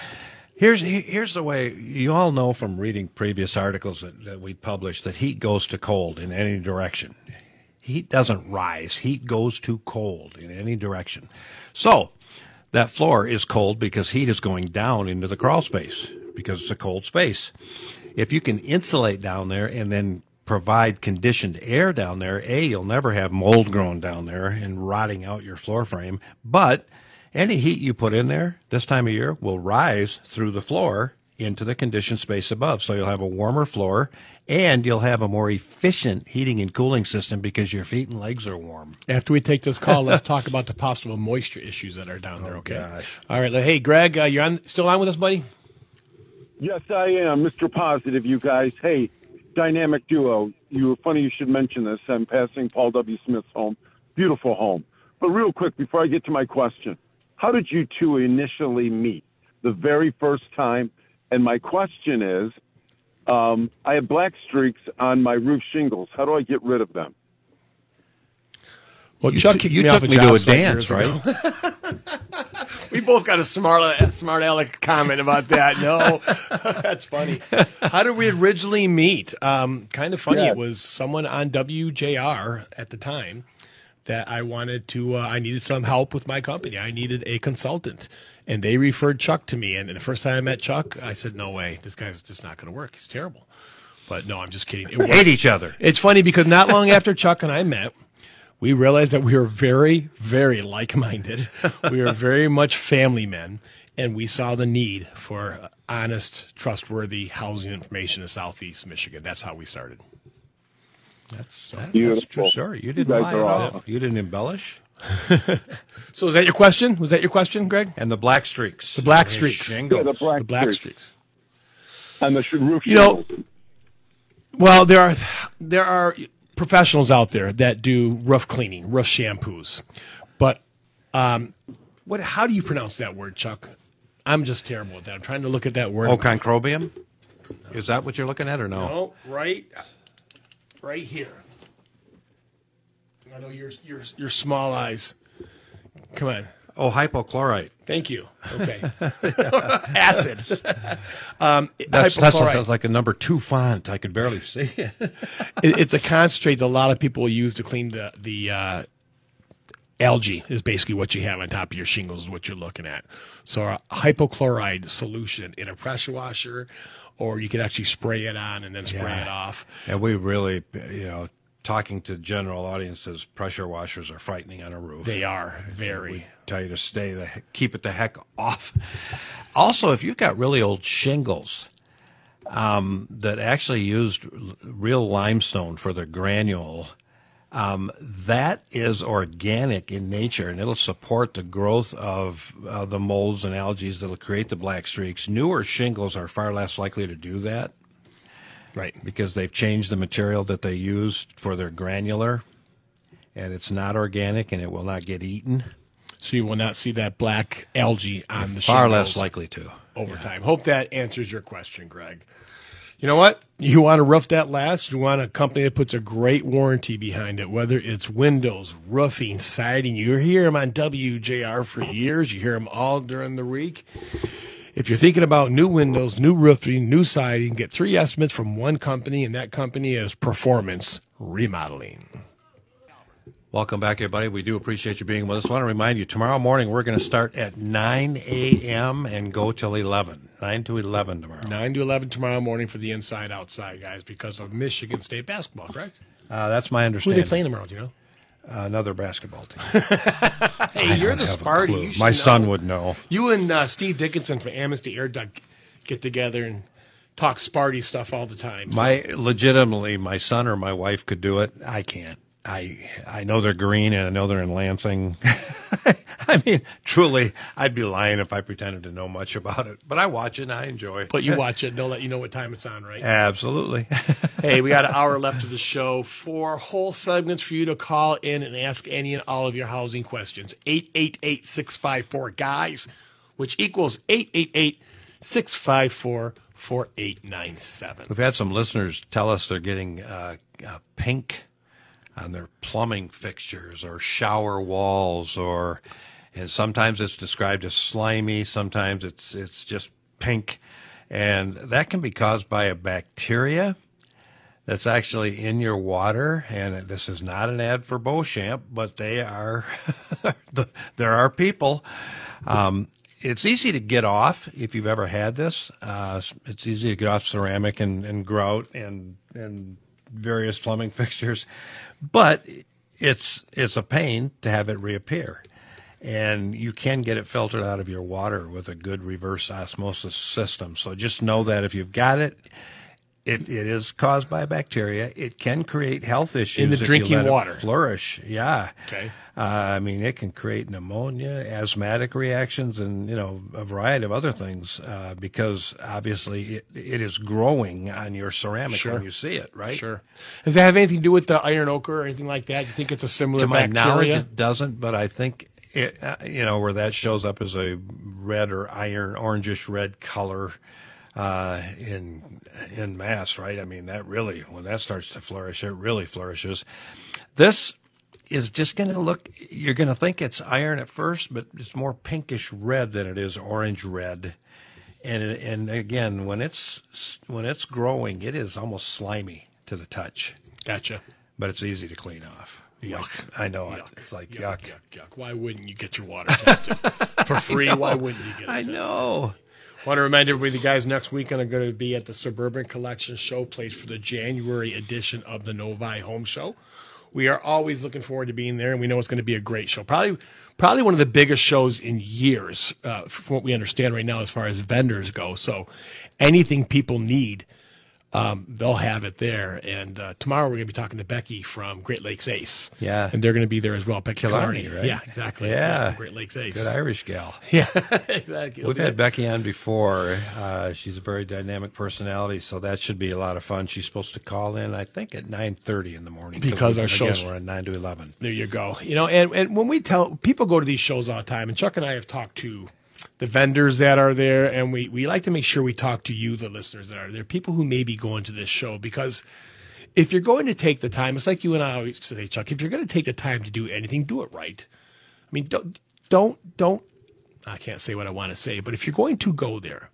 [SPEAKER 2] Here's the way. You all know from reading previous articles that we published that heat goes to cold in any direction. Heat doesn't rise. Heat goes to cold in any direction. So that floor is cold because heat is going down into the crawl space because it's a cold space. If you can insulate down there and then provide conditioned air down there, you'll never have mold growing down there and rotting out your floor frame. But any heat you put in there this time of year will rise through the floor into the conditioned space above. So you'll have a warmer floor and you'll have a more efficient heating and cooling system because your feet and legs are warm.
[SPEAKER 1] After we take this call, let's talk about the possible moisture issues that are down there, okay?
[SPEAKER 2] Gosh.
[SPEAKER 1] All right. Hey, Greg, you're still on with us, buddy?
[SPEAKER 6] Yes, I am. Mr. Positive, you guys. Hey, dynamic duo. Funny you should mention this. I'm passing Paul W. Smith's home. Beautiful home. But real quick, before I get to my question, How did you two initially meet? The very first time. And my question is, I have black streaks on my roof shingles. How do I get rid of them?
[SPEAKER 1] Well, Chuck kicked
[SPEAKER 2] you
[SPEAKER 1] me
[SPEAKER 2] took
[SPEAKER 1] off a
[SPEAKER 2] me to
[SPEAKER 1] job
[SPEAKER 2] a
[SPEAKER 1] site
[SPEAKER 2] dance,
[SPEAKER 1] years ago.
[SPEAKER 2] right?
[SPEAKER 1] We both got a smart aleck comment about that. No, that's funny. How did we originally meet? Kind of funny.
[SPEAKER 6] Yeah.
[SPEAKER 1] It was someone on WJR at the time that I wanted to. I needed some help with my company. I needed a consultant, and they referred Chuck to me. And the first time I met Chuck, I said, "No way, this guy's just not going to work. He's terrible." But no, I'm just kidding. It worked.
[SPEAKER 2] Hate each other.
[SPEAKER 1] It's funny because not long after Chuck and I met, we realized that we were very, very like-minded. We were very much family men, and we saw the need for honest, trustworthy housing information in Southeast Michigan. That's how we started.
[SPEAKER 2] That's
[SPEAKER 6] Beautiful.
[SPEAKER 2] true story. You didn't
[SPEAKER 6] guys
[SPEAKER 2] lie
[SPEAKER 6] are
[SPEAKER 2] at
[SPEAKER 6] awesome.
[SPEAKER 2] all. You didn't embellish.
[SPEAKER 1] So is that your question? Was that your question, Greg?
[SPEAKER 2] And the black streaks.
[SPEAKER 1] The black
[SPEAKER 2] His
[SPEAKER 1] streaks.
[SPEAKER 6] Yeah,
[SPEAKER 2] shingles.
[SPEAKER 6] the
[SPEAKER 1] The black
[SPEAKER 6] streaks.
[SPEAKER 1] streaks.
[SPEAKER 6] On the roof
[SPEAKER 1] You know,
[SPEAKER 6] shingles.
[SPEAKER 1] Well, there are professionals out there that do roof cleaning, roof shampoos, but how do you pronounce that word, Chuck? I'm just terrible at that. I'm trying to look at that word.
[SPEAKER 2] Oconcrobium? Is that what you're looking at or no?
[SPEAKER 1] No, right here. I know your small eyes. Come on.
[SPEAKER 2] Oh, hypochlorite.
[SPEAKER 1] Thank you. Okay. Acid.
[SPEAKER 2] That
[SPEAKER 1] Hypochlorite.
[SPEAKER 2] sounds like a number 2 font. I could barely see it.
[SPEAKER 1] It's a concentrate that a lot of people use to clean the algae is basically what you have on top of your shingles is what you're looking at. So a hypochlorite solution in a pressure washer, or you could actually spray it on and then spray it off.
[SPEAKER 2] And we really, talking to general audiences, pressure washers are frightening on a roof.
[SPEAKER 1] They are very.
[SPEAKER 2] Tell you to keep it the heck off. Also, if you've got really old shingles that actually used real limestone for their granule, that is organic in nature, and it'll support the growth of the molds and algae that'll create the black streaks. Newer shingles are far less likely to do that.
[SPEAKER 1] Right.
[SPEAKER 2] Because they've changed the material that they used for their granular, and it's not organic, and it will not get eaten.
[SPEAKER 1] So you will not see that black algae on the
[SPEAKER 2] Far
[SPEAKER 1] shingles
[SPEAKER 2] less likely to.
[SPEAKER 1] over time. Hope that answers your question, Greg. You know what? You want a roof that lasts. You want a company that puts a great warranty behind it, whether it's windows, roofing, siding. You hear them on WJR for years. You hear them all during the week. If you're thinking about new windows, new roofing, new siding, get 3 estimates from one company, and that company is Performance Remodeling.
[SPEAKER 2] Welcome back, everybody. We do appreciate you being with us. I want to remind you, tomorrow morning we're going to start at 9 a.m. and go till 11. 9 to 11 tomorrow.
[SPEAKER 1] 9 to 11 tomorrow morning for the inside-outside, guys, because of Michigan State basketball, correct?
[SPEAKER 2] That's my
[SPEAKER 1] Who are
[SPEAKER 2] understanding.
[SPEAKER 1] they playing tomorrow, do you know?
[SPEAKER 2] Another basketball team.
[SPEAKER 1] Hey, you're the
[SPEAKER 2] Have a
[SPEAKER 1] Sparty.
[SPEAKER 2] clue.
[SPEAKER 1] You should
[SPEAKER 2] My
[SPEAKER 1] know.
[SPEAKER 2] son would know.
[SPEAKER 1] You and Steve Dickinson from Amnesty Air Duct get together and talk Sparty stuff all the time. So.
[SPEAKER 2] Legitimately, my son or my wife could do it. I can't. I know they're green, and I know they're in Lansing. I mean, truly, I'd be lying if I pretended to know much about it. But I watch it, and I enjoy it.
[SPEAKER 1] But you watch it, they'll let you know what time it's on, right?
[SPEAKER 2] Absolutely.
[SPEAKER 1] Hey, we got an hour left of the show. 4 whole segments for you to call in and ask any and all of your housing questions. 888-654-GUYS, which equals 888-654-4897.
[SPEAKER 2] We've had some listeners tell us they're getting pink on their plumbing fixtures or shower walls, and sometimes it's described as slimy, sometimes it's just pink, and that can be caused by a bacteria that's actually in your water. And this is not an ad for Beauchamp, but they are there are people. It's easy to get off if you've ever had this. It's easy to get off ceramic and grout and various plumbing fixtures, but it's a pain to have it reappear. And you can get it filtered out of your water with a good reverse osmosis system. So just know that if you've got it, it is caused by bacteria. It can create health issues
[SPEAKER 1] in the
[SPEAKER 2] if
[SPEAKER 1] drinking
[SPEAKER 2] you let
[SPEAKER 1] water.
[SPEAKER 2] It flourish. Yeah.
[SPEAKER 1] Okay.
[SPEAKER 2] I mean, it can create pneumonia, asthmatic reactions, and a variety of other things because obviously it is growing on your ceramic when you see it, right?
[SPEAKER 1] Sure. Does that have anything to do with the iron ochre or anything like that? Do you think it's a similar
[SPEAKER 2] To my
[SPEAKER 1] bacteria?
[SPEAKER 2] knowledge, it doesn't, but I think where that shows up as a red or orangish red color in mass, right? I mean, that really, when that starts to flourish, it really flourishes. This is just going to look, you're going to think it's iron at first, but it's more pinkish red than it is orange red. And again, when it's growing, it is almost slimy to the touch.
[SPEAKER 1] Gotcha.
[SPEAKER 2] But it's easy to clean off.
[SPEAKER 1] Yuck.
[SPEAKER 2] I know
[SPEAKER 1] Yuck.
[SPEAKER 2] it's like
[SPEAKER 1] Yuck,
[SPEAKER 2] yuck.
[SPEAKER 1] yuck, yuck. Why wouldn't you get your water tested for free? Why wouldn't you get it
[SPEAKER 2] I
[SPEAKER 1] tested?
[SPEAKER 2] know.
[SPEAKER 1] Want to remind everybody, the guys next weekend are going to be at the Suburban Collection Showplace for the January edition of the Novi Home Show. We are always looking forward to being there, and we know it's going to be a great show. Probably one of the biggest shows in years, from what we understand right now as far as vendors go. So anything people need, they'll have it there. And tomorrow we're going to be talking to Becky from Great Lakes Ace.
[SPEAKER 2] Yeah.
[SPEAKER 1] And they're going to be there as well. Becky
[SPEAKER 2] Killarney,
[SPEAKER 1] Killarney,
[SPEAKER 2] right?
[SPEAKER 1] Yeah, exactly.
[SPEAKER 2] Yeah.
[SPEAKER 1] From Great Lakes Ace.
[SPEAKER 2] Good Irish gal.
[SPEAKER 1] Yeah, exactly.
[SPEAKER 2] We've had Becky on before. She's a very dynamic personality, so that should be a lot of fun. She's supposed to call in, I think, at 9:30 in the morning.
[SPEAKER 1] Because our shows,
[SPEAKER 2] we're at 9 to 11.
[SPEAKER 1] There you go. And when we tell people go to these shows all the time, and Chuck and I have talked to the vendors that are there, and we like to make sure we talk to you, the listeners that are there, people who may be going to this show, because if you're going to take the time, it's like you and I always say, Chuck, if you're going to take the time to do anything, do it right. I mean, don't, I can't say what I want to say, but if you're going to go there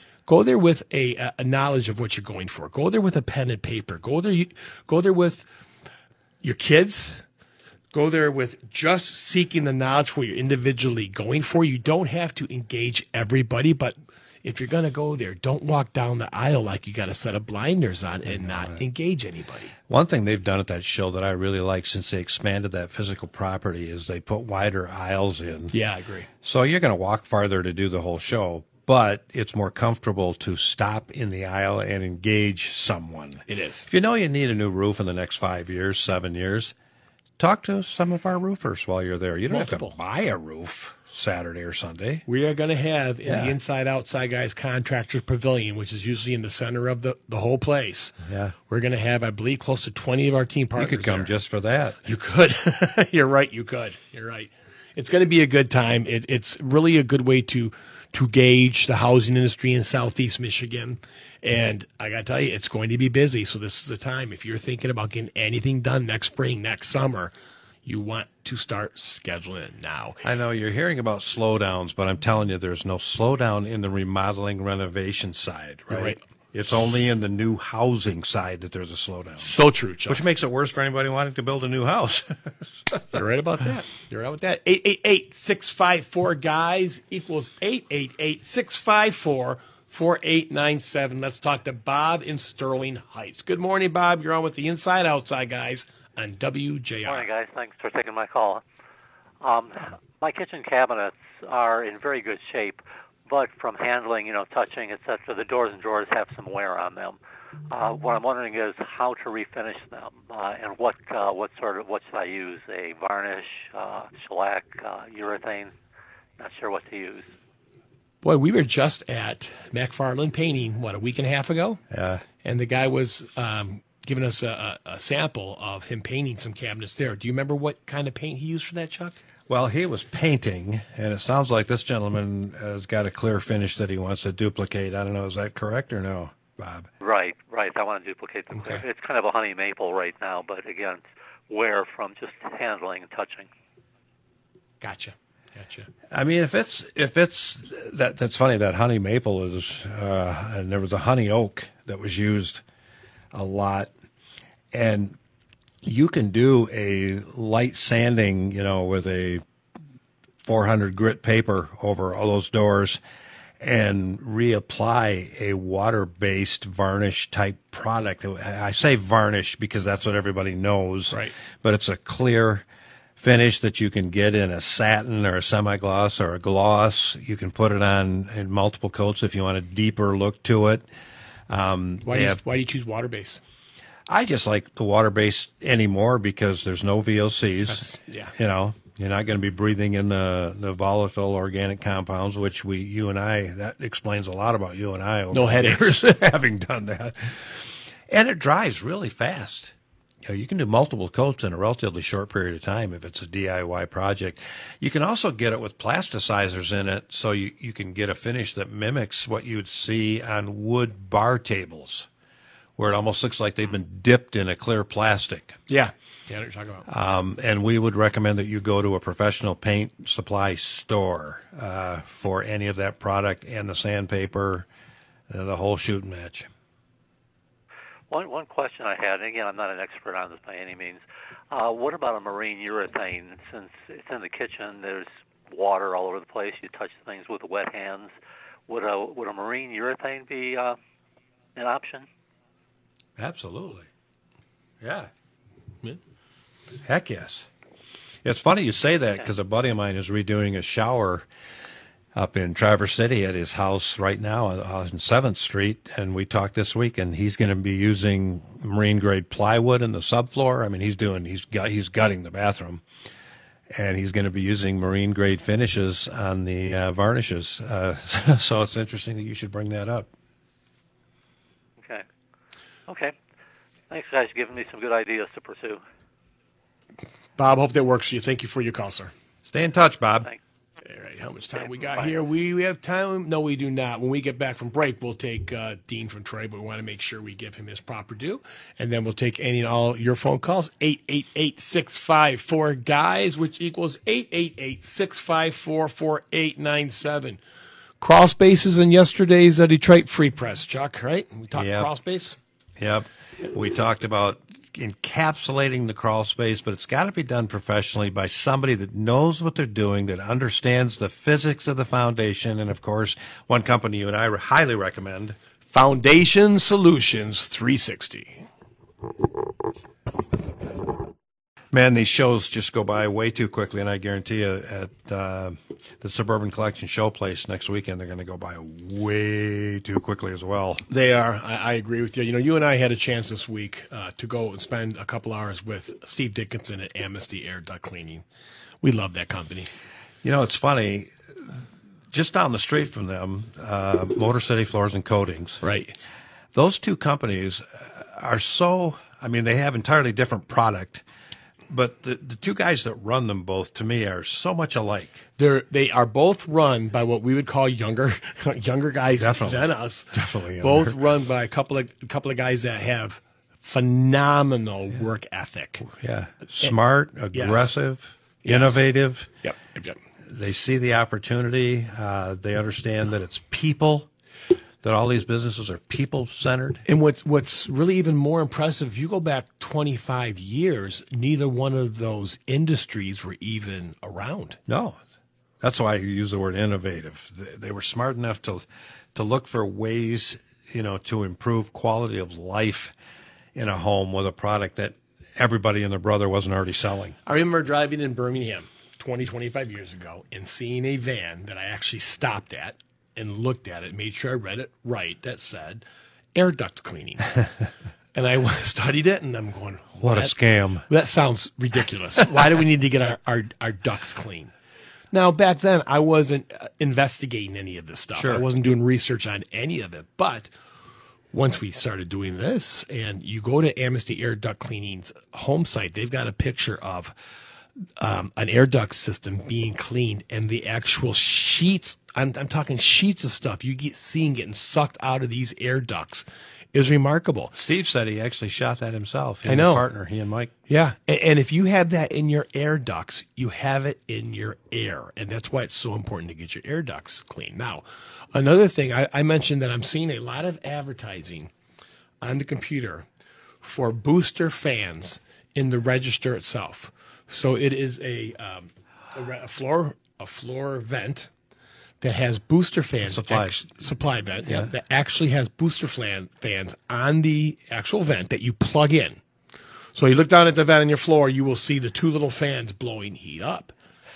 [SPEAKER 1] with a knowledge of what you're going for. Go there with a pen and paper. Go there with your kids. Go there with just seeking the knowledge for what you're individually going for. You don't have to engage everybody, but if you're going to go there, don't walk down the aisle like you got a set of blinders on and not engage anybody.
[SPEAKER 2] One thing they've done at that show that I really like since they expanded that physical property is they put wider aisles in.
[SPEAKER 1] Yeah, I agree.
[SPEAKER 2] So you're going to walk farther to do the whole show, but it's more comfortable to stop in the aisle and engage someone.
[SPEAKER 1] It is.
[SPEAKER 2] If you know you need a new roof in the next 5 years, 7 years, talk to some of our roofers while you're there. You don't have to buy a roof Saturday or Sunday.
[SPEAKER 1] We are going to have in the Inside Outside Guys Contractors Pavilion, which is usually in the center of the whole place.
[SPEAKER 2] Yeah.
[SPEAKER 1] We're going to have, I believe, close to 20 of our team partners.
[SPEAKER 2] You could come
[SPEAKER 1] there.
[SPEAKER 2] just for that.
[SPEAKER 1] You could. You're right. You could. You're right. It's going to be a good time. It's really a good way to gauge the housing industry in Southeast Michigan. And I got to tell you, it's going to be busy. So this is the time. If you're thinking about getting anything done next spring, next summer, you want to start scheduling it now.
[SPEAKER 2] I know you're hearing about slowdowns, but I'm telling you, there's no slowdown in the remodeling renovation side, right? It's only in the new housing side that there's a slowdown.
[SPEAKER 1] So true, Chuck.
[SPEAKER 2] Which makes it worse for anybody wanting to build a new house.
[SPEAKER 1] You're right about that. You're right about that. 888-654-GUYS equals 888-654-4897. Let's talk to Bob in Sterling Heights. Good morning, Bob. You're on with the Inside Outside Guys on WJR.
[SPEAKER 7] Morning, guys. Thanks for taking my call. My kitchen cabinets are in very good shape, but from handling, touching, etc., the doors and drawers have some wear on them. What I'm wondering is how to refinish them, and what should I use? A varnish, shellac, urethane? Not sure what to use.
[SPEAKER 1] Boy, we were just at McFarland Painting, a week and a half ago?
[SPEAKER 2] Yeah.
[SPEAKER 1] And the guy was giving us a sample of him painting some cabinets there. Do you remember what kind of paint he used for that, Chuck?
[SPEAKER 2] Well, he was painting, and it sounds like this gentleman has got a clear finish that he wants to duplicate. I don't know, is that correct or no, Bob?
[SPEAKER 7] Right. I want to duplicate the clear. It's kind of a honey maple right now, but again, it's wear from just handling and touching.
[SPEAKER 1] Gotcha.
[SPEAKER 2] I mean, if it's that's funny. That honey maple is, and there was a honey oak that was used a lot, and you can do a light sanding, with a 400 grit paper over all those doors and reapply a water-based varnish type product. I say varnish because that's what everybody knows,
[SPEAKER 1] right?
[SPEAKER 2] But it's a clear finish that you can get in a satin or a semi-gloss or a gloss. You can put it on in multiple coats if you want a deeper look to it.
[SPEAKER 1] Why do you choose water-based?
[SPEAKER 2] I just like the water-based anymore because there's no VOCs. You're not going to be breathing in the volatile organic compounds, which you and I, that explains a lot about you and I.
[SPEAKER 1] No headaches.
[SPEAKER 2] Having done that. And it dries really fast. You can do multiple coats in a relatively short period of time if it's a DIY project. You can also get it with plasticizers in it, so you can get a finish that mimics what you would see on wood bar tables, where it almost looks like they've been dipped in a clear plastic.
[SPEAKER 1] Yeah. Yeah, I know what you're talking about.
[SPEAKER 2] And we would recommend that you go to a professional paint supply store for any of that product and the sandpaper, the whole shooting match.
[SPEAKER 7] One question I had, and again, I'm not an expert on this by any means. What about a marine urethane? Since it's in the kitchen, there's water all over the place. You touch things with wet hands. Would a marine urethane be an option?
[SPEAKER 2] Absolutely. Yeah. Heck yes. It's funny you say that because a buddy of mine is redoing a shower up in Traverse City at his house right now on 7th Street, and we talked this week, and he's going to be using marine grade plywood in the subfloor. I mean, he's gutting the bathroom, and he's going to be using marine grade finishes on the varnishes. So it's interesting that you should bring that up.
[SPEAKER 7] Okay. Thanks, guys, for giving me some good ideas to pursue.
[SPEAKER 1] Bob, hope that works for you. Thank you for your call, sir.
[SPEAKER 2] Stay in touch, Bob.
[SPEAKER 7] Thanks.
[SPEAKER 1] All right, how much time we got here? We have time? No, we do not. When we get back from break, we'll take Dean from Troy, but we want to make sure we give him his proper due. And then we'll take any and all your phone calls, 888-654-GUYS, which equals 888-654-4897. Crawl spaces in yesterday's Detroit Free Press, Chuck, right? We talked crawl space?
[SPEAKER 2] Yep. We talked about encapsulating the crawl space, but it's got to be done professionally by somebody that knows what they're doing, that understands the physics of the foundation. And, of course, one company you and I highly recommend,
[SPEAKER 1] Foundation Solutions 360.
[SPEAKER 2] Man, these shows just go by way too quickly, and I guarantee you at the Suburban Collection Showplace next weekend, they're going to go by way too quickly as well.
[SPEAKER 1] They are. I agree with you. You know, you and I had a chance this week to go and spend a couple hours with Steve Dickinson at Amnesty Air Duct Cleaning. We love that company.
[SPEAKER 2] You know, it's funny. Just down the street from them, Motor City Floors and Coatings.
[SPEAKER 1] Right.
[SPEAKER 2] Those two companies are so, I mean, they have entirely different product. But the two guys that run them both, to me, are so much alike.
[SPEAKER 1] They are both run by what we would call younger guys than us.
[SPEAKER 2] Definitely younger.
[SPEAKER 1] Both run by a couple of guys that have phenomenal work ethic.
[SPEAKER 2] Yeah, smart, aggressive, innovative.
[SPEAKER 1] Yep.
[SPEAKER 2] They see the opportunity. They understand that it's people. That all these businesses are people-centered.
[SPEAKER 1] And what's really even more impressive, if you go back 25 years, neither one of those industries were even around.
[SPEAKER 2] No. That's why you use the word innovative. They were smart enough to look for ways, to improve quality of life in a home with a product that everybody and their brother wasn't already selling.
[SPEAKER 1] I remember driving in Birmingham 25 years ago and seeing a van that I actually stopped at and looked at it, made sure I read it right, that said air duct cleaning. And I studied it, and I'm going,
[SPEAKER 2] what a scam.
[SPEAKER 1] That sounds ridiculous. Why do we need to get our ducts clean? Now, back then, I wasn't investigating any of this stuff.
[SPEAKER 2] Sure.
[SPEAKER 1] I wasn't doing research on any of it. But once we started doing this, and you go to Amnesty Air Duct Cleaning's home site, they've got a picture of an air duct system being cleaned, and the actual sheets, I'm talking sheets of stuff you seeing getting sucked out of these air ducts is remarkable.
[SPEAKER 2] Steve said he actually shot that himself.
[SPEAKER 1] I know.
[SPEAKER 2] His partner, he and Mike.
[SPEAKER 1] Yeah, and if you have that in your air ducts, you have it in your air, and that's why it's so important to get your air ducts clean. Now, another thing, I mentioned that I'm seeing a lot of advertising on the computer for booster fans in the register itself. So it is a floor vent that has booster fans. Supply vent, yeah. That actually has booster fans on the actual vent that you plug in. So you look down at the vent on your floor, you will see the two little fans blowing heat up.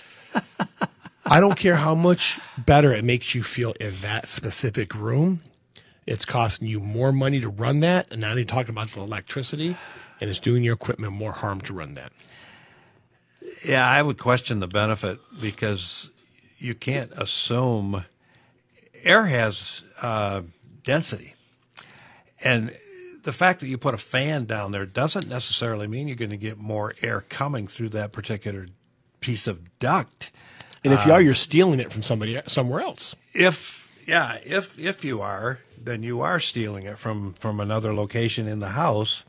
[SPEAKER 1] I don't care how much better it makes you feel in that specific room. It's costing you more money to run that, and now you're talking about the electricity, and it's doing your equipment more harm to run that.
[SPEAKER 2] Yeah, I would question the benefit because you can't assume air has density. And the fact that you put a fan down there doesn't necessarily mean you're going to get more air coming through that particular piece of duct.
[SPEAKER 1] And if you are, you're stealing it from somebody somewhere else.
[SPEAKER 2] If you are, then you are stealing it from another location in the house.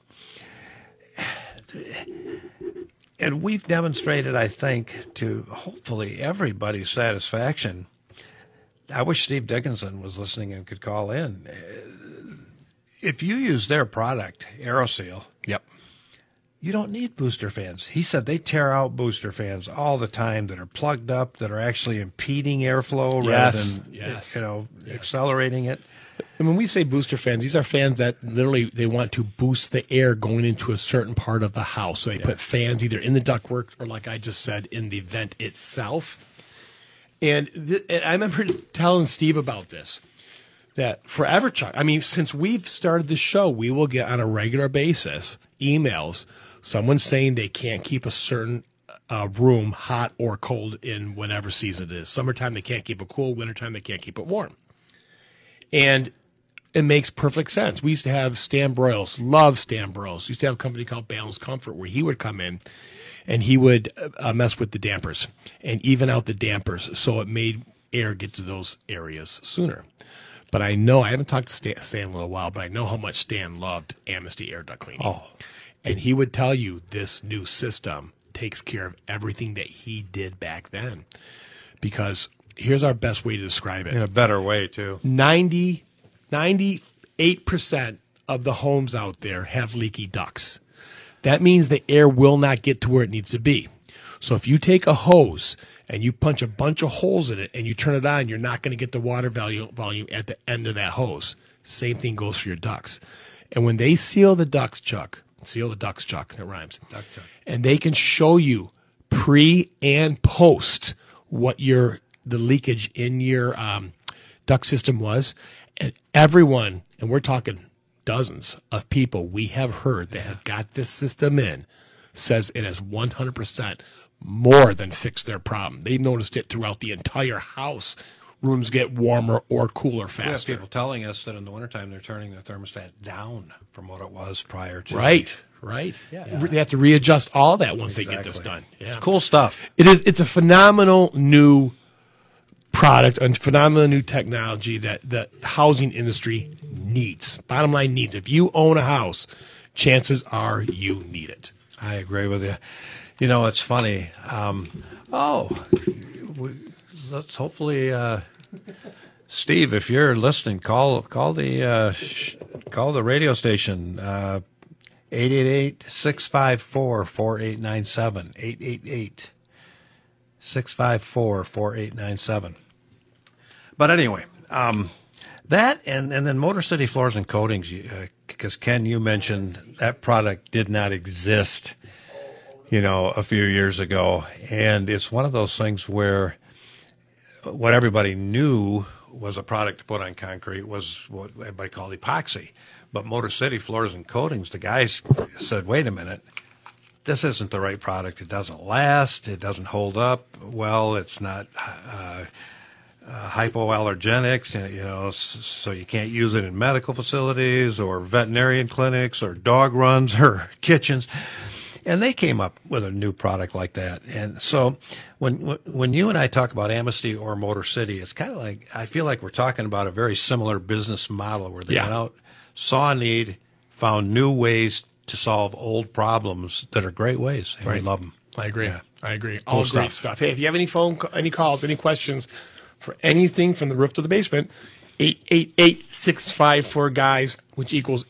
[SPEAKER 2] And we've demonstrated, I think, to hopefully everybody's satisfaction. I wish Steve Dickinson was listening and could call in. If you use their product, AeroSeal,
[SPEAKER 1] Yep.
[SPEAKER 2] you don't need booster fans. He said they tear out booster fans all the time that are plugged up, that are actually impeding airflow rather than accelerating it.
[SPEAKER 1] And when we say booster fans, these are fans that literally they want to boost the air going into a certain part of the house. So they put fans either in the ductwork or, like I just said, in the vent itself. And I remember telling Steve about this, that forever, Chuck, I mean, since we've started the show, we will get on a regular basis emails, someone saying they can't keep a certain room hot or cold in whatever season it is. Summertime, they can't keep it cool. Wintertime, they can't keep it warm. And it makes perfect sense. We used to have Stan Broyles, love Stan Broyles. Used to have a company called Balance Comfort where he would come in and he would mess with the dampers and even out the dampers so it made air get to those areas sooner. But I know, I haven't talked to Stan in a little while, but I know how much Stan loved Amnesty Air Duct Cleaning.
[SPEAKER 2] Oh.
[SPEAKER 1] And he would tell you this new system takes care of everything that he did back then. Because here's our best way to describe it.
[SPEAKER 2] In a better way, too.
[SPEAKER 1] 98% of the homes out there have leaky ducts. That means the air will not get to where it needs to be. So if you take a hose and you punch a bunch of holes in it and you turn it on, you're not going to get the water volume at the end of that hose. Same thing goes for your ducts. And when they seal the ducts, Chuck, it rhymes.
[SPEAKER 2] Duct Chuck.
[SPEAKER 1] And they can show you pre and post what the leakage in your duct system was. And everyone, and we're talking dozens of people we have heard that have got this system in, says it has 100% more than fixed their problem. They've noticed it throughout the entire house. Rooms get warmer or cooler
[SPEAKER 2] We have
[SPEAKER 1] faster.
[SPEAKER 2] people telling us that in the wintertime they're turning their thermostat down from what it was prior to.
[SPEAKER 1] Right. Yeah. They have to readjust all that once they get this
[SPEAKER 2] Exactly.
[SPEAKER 1] done. Yeah.
[SPEAKER 2] It's cool stuff.
[SPEAKER 1] It's a phenomenal new product and phenomenal new technology that the housing industry needs. Bottom line needs. If you own a house, chances are you need it.
[SPEAKER 2] I agree with you. You know, it's funny. Let's hopefully, Steve, if you're listening, call the radio station, 888-654-4897, 888-654-4897. But anyway, that and then Motor City Floors and Coatings, because Ken, you mentioned that product did not exist, a few years ago. And it's one of those things where what everybody knew was a product to put on concrete was what everybody called epoxy. But Motor City Floors and Coatings, the guys said, wait a minute, this isn't the right product. It doesn't last. It doesn't hold up well. It's not hypoallergenic, so you can't use it in medical facilities or veterinarian clinics or dog runs or kitchens. And they came up with a new product like that. And so when you and I talk about Amnesty or Motor City, it's kind of like, I feel like we're talking about a very similar business model where they went out, saw a need, found new ways to solve old problems that are great ways. And we love them.
[SPEAKER 1] I agree.
[SPEAKER 2] Yeah.
[SPEAKER 1] I agree.
[SPEAKER 2] Cool
[SPEAKER 1] All great stuff. Hey, if you have any calls, any questions for anything from the roof to the basement, 888-654-GUYS, which equals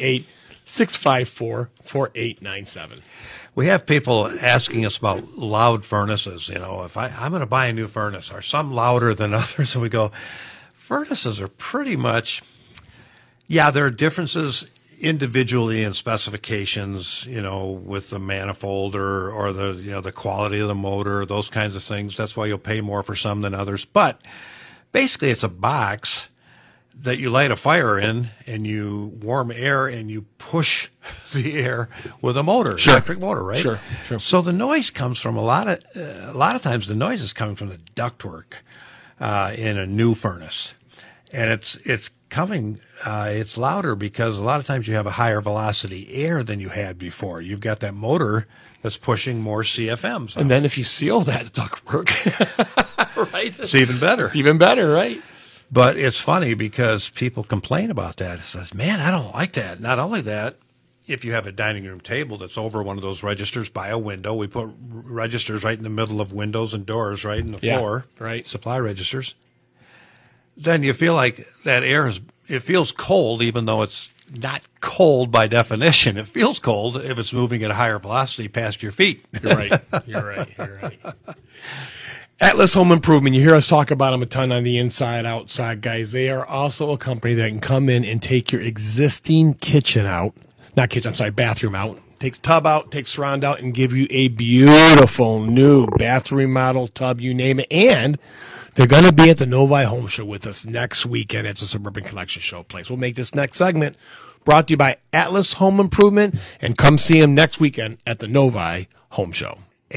[SPEAKER 1] 888-654-4897.
[SPEAKER 2] We have people asking us about loud furnaces. If I'm going to buy a new furnace, are some louder than others? And we go, furnaces are pretty much, there are differences individually in specifications, with the manifold or the quality of the motor, those kinds of things. That's why you'll pay more for some than others. But basically, it's a box that you light a fire in and you warm air and you push the air with a motor, electric motor, right?
[SPEAKER 1] Sure.
[SPEAKER 2] So the noise comes from a lot of times the noise is coming from the ductwork in a new furnace. And it's coming, it's louder because a lot of times you have a higher velocity air than you had before. You've got that motor that's pushing more CFMs.
[SPEAKER 1] And then if you seal that ductwork, right?
[SPEAKER 2] It's even better.
[SPEAKER 1] It's even better, right?
[SPEAKER 2] But it's funny because people complain about that. It says, man, I don't like that. Not only that, if you have a dining room table that's over one of those registers by a window, we put registers right in the middle of windows and doors, right in the floor,
[SPEAKER 1] right.
[SPEAKER 2] Supply registers. Then you feel like that air it feels cold, even though it's not cold by definition. It feels cold if it's moving at a higher velocity past your feet.
[SPEAKER 1] You're right. You're right. Atlas Home Improvement. You hear us talk about them a ton on the inside, outside, guys. They are also a company that can come in and take your existing bathroom out. Take the tub out, take surround out, and give you a beautiful new bathroom model tub, you name it. And they're going to be at the Novi Home Show with us next weekend. It's a Suburban Collection Showplace. We'll make this next segment brought to you by Atlas Home Improvement, and come see them next weekend at the Novi Home Show.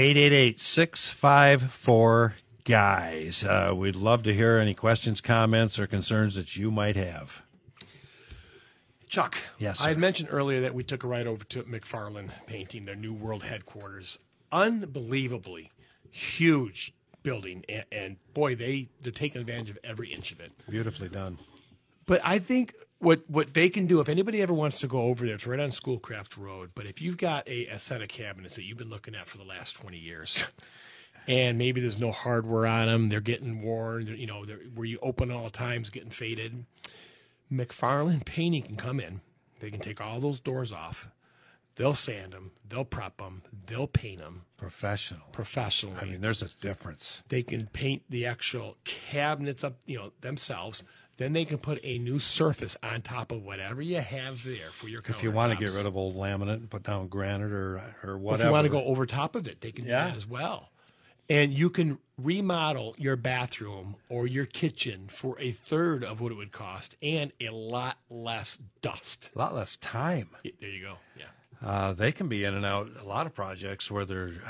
[SPEAKER 2] 888-654-GUYS. We'd love to hear any questions, comments, or concerns that you might have.
[SPEAKER 1] Chuck,
[SPEAKER 2] yes,
[SPEAKER 1] I
[SPEAKER 2] sir.
[SPEAKER 1] had mentioned earlier that we took a ride over to McFarland Painting, their new world headquarters. Unbelievably huge building, and boy, they're taking advantage of every inch of it.
[SPEAKER 2] Beautifully done.
[SPEAKER 1] But I think what they can do, if anybody ever wants to go over there, it's right on Schoolcraft Road. But if you've got a set of cabinets that you've been looking at for the last 20 years, and maybe there's no hardware on them, they're getting worn, where you open all the time's getting faded, McFarland Painting can come in. They can take all those doors off. They'll sand them. They'll prep them. They'll paint them. Professionally.
[SPEAKER 2] I mean, there's a difference.
[SPEAKER 1] They can paint the actual cabinets up, themselves. Then they can put a new surface on top of whatever you have there for your countertops.
[SPEAKER 2] If you want to get rid of old laminate and put down granite or whatever.
[SPEAKER 1] If you want to go over top of it, they can do that as well. And you can remodel your bathroom or your kitchen for a third of what it would cost and a lot less dust.
[SPEAKER 2] A lot less time.
[SPEAKER 1] There you go. Yeah.
[SPEAKER 2] They can be in and out a lot of projects where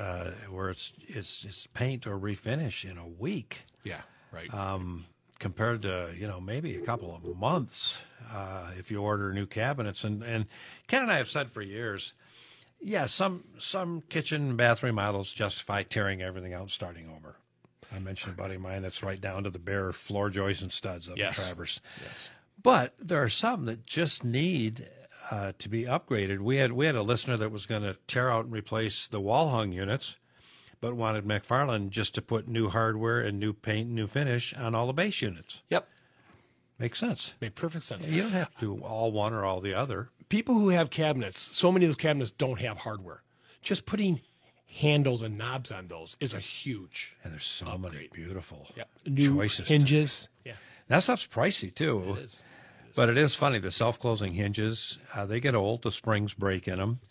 [SPEAKER 2] it's paint or refinish in a week.
[SPEAKER 1] Yeah, right.
[SPEAKER 2] Compared to maybe a couple of months if you order new cabinets. And Ken and I have said for years, some kitchen and bathroom models justify tearing everything out and starting over. I mentioned a buddy of mine that's right down to the bare floor joists and studs up at Traverse. Yes. But there are some that just need to be upgraded. We had a listener that was going to tear out and replace the wall hung units, but wanted McFarland just to put new hardware and new paint and new finish on all the base units.
[SPEAKER 1] Yep.
[SPEAKER 2] Makes sense.
[SPEAKER 1] Makes perfect sense.
[SPEAKER 2] You don't have to do all one or all the other.
[SPEAKER 1] People who have cabinets, so many of those cabinets don't have hardware. Just putting handles and knobs on those is a huge
[SPEAKER 2] And there's so many beautiful
[SPEAKER 1] new
[SPEAKER 2] choices.
[SPEAKER 1] hinges. Yeah.
[SPEAKER 2] That stuff's pricey, too.
[SPEAKER 1] It is.
[SPEAKER 2] But it is funny. The self-closing hinges, they get old. The springs break in them.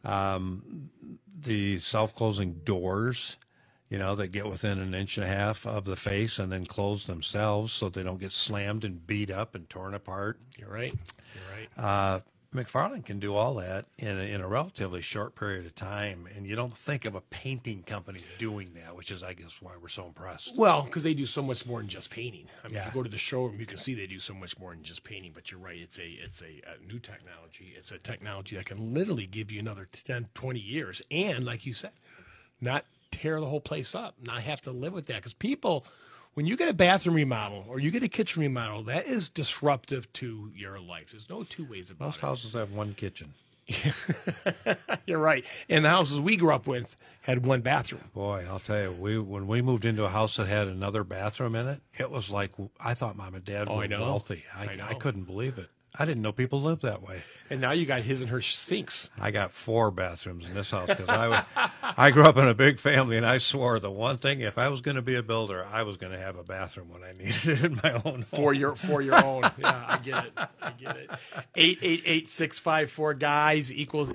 [SPEAKER 2] The self-closing doors, that get within an inch and a half of the face and then close themselves so they don't get slammed and beat up and torn apart.
[SPEAKER 1] You're right.
[SPEAKER 2] McFarland can do all that in a relatively short period of time, and you don't think of a painting company doing that, which is, I guess, why we're so impressed.
[SPEAKER 1] Well, because they do so much more than just painting. I mean, if you go to the showroom, you can see they do so much more than just painting. But you're right; it's a new technology. It's a technology that can literally give you another 10, 20 years, and like you said, not tear the whole place up, not have to live with that. Because people, when you get a bathroom remodel or you get a kitchen remodel, that is disruptive to your life. There's no two ways about it.
[SPEAKER 2] Most houses have one kitchen.
[SPEAKER 1] You're right. And the houses we grew up with had one bathroom.
[SPEAKER 2] Boy, I'll tell you, when we moved into a house that had another bathroom in it, it was like I thought Mom and Dad were wealthy. I couldn't believe it. I didn't know people lived that way.
[SPEAKER 1] And now you got his and her sinks.
[SPEAKER 2] I got 4 bathrooms in this house because I grew up in a big family, and I swore the one thing, if I was going to be a builder, I was going to have a bathroom when I needed it in my own home.
[SPEAKER 1] For your own. Yeah, I get it. 888-654-GUYS equals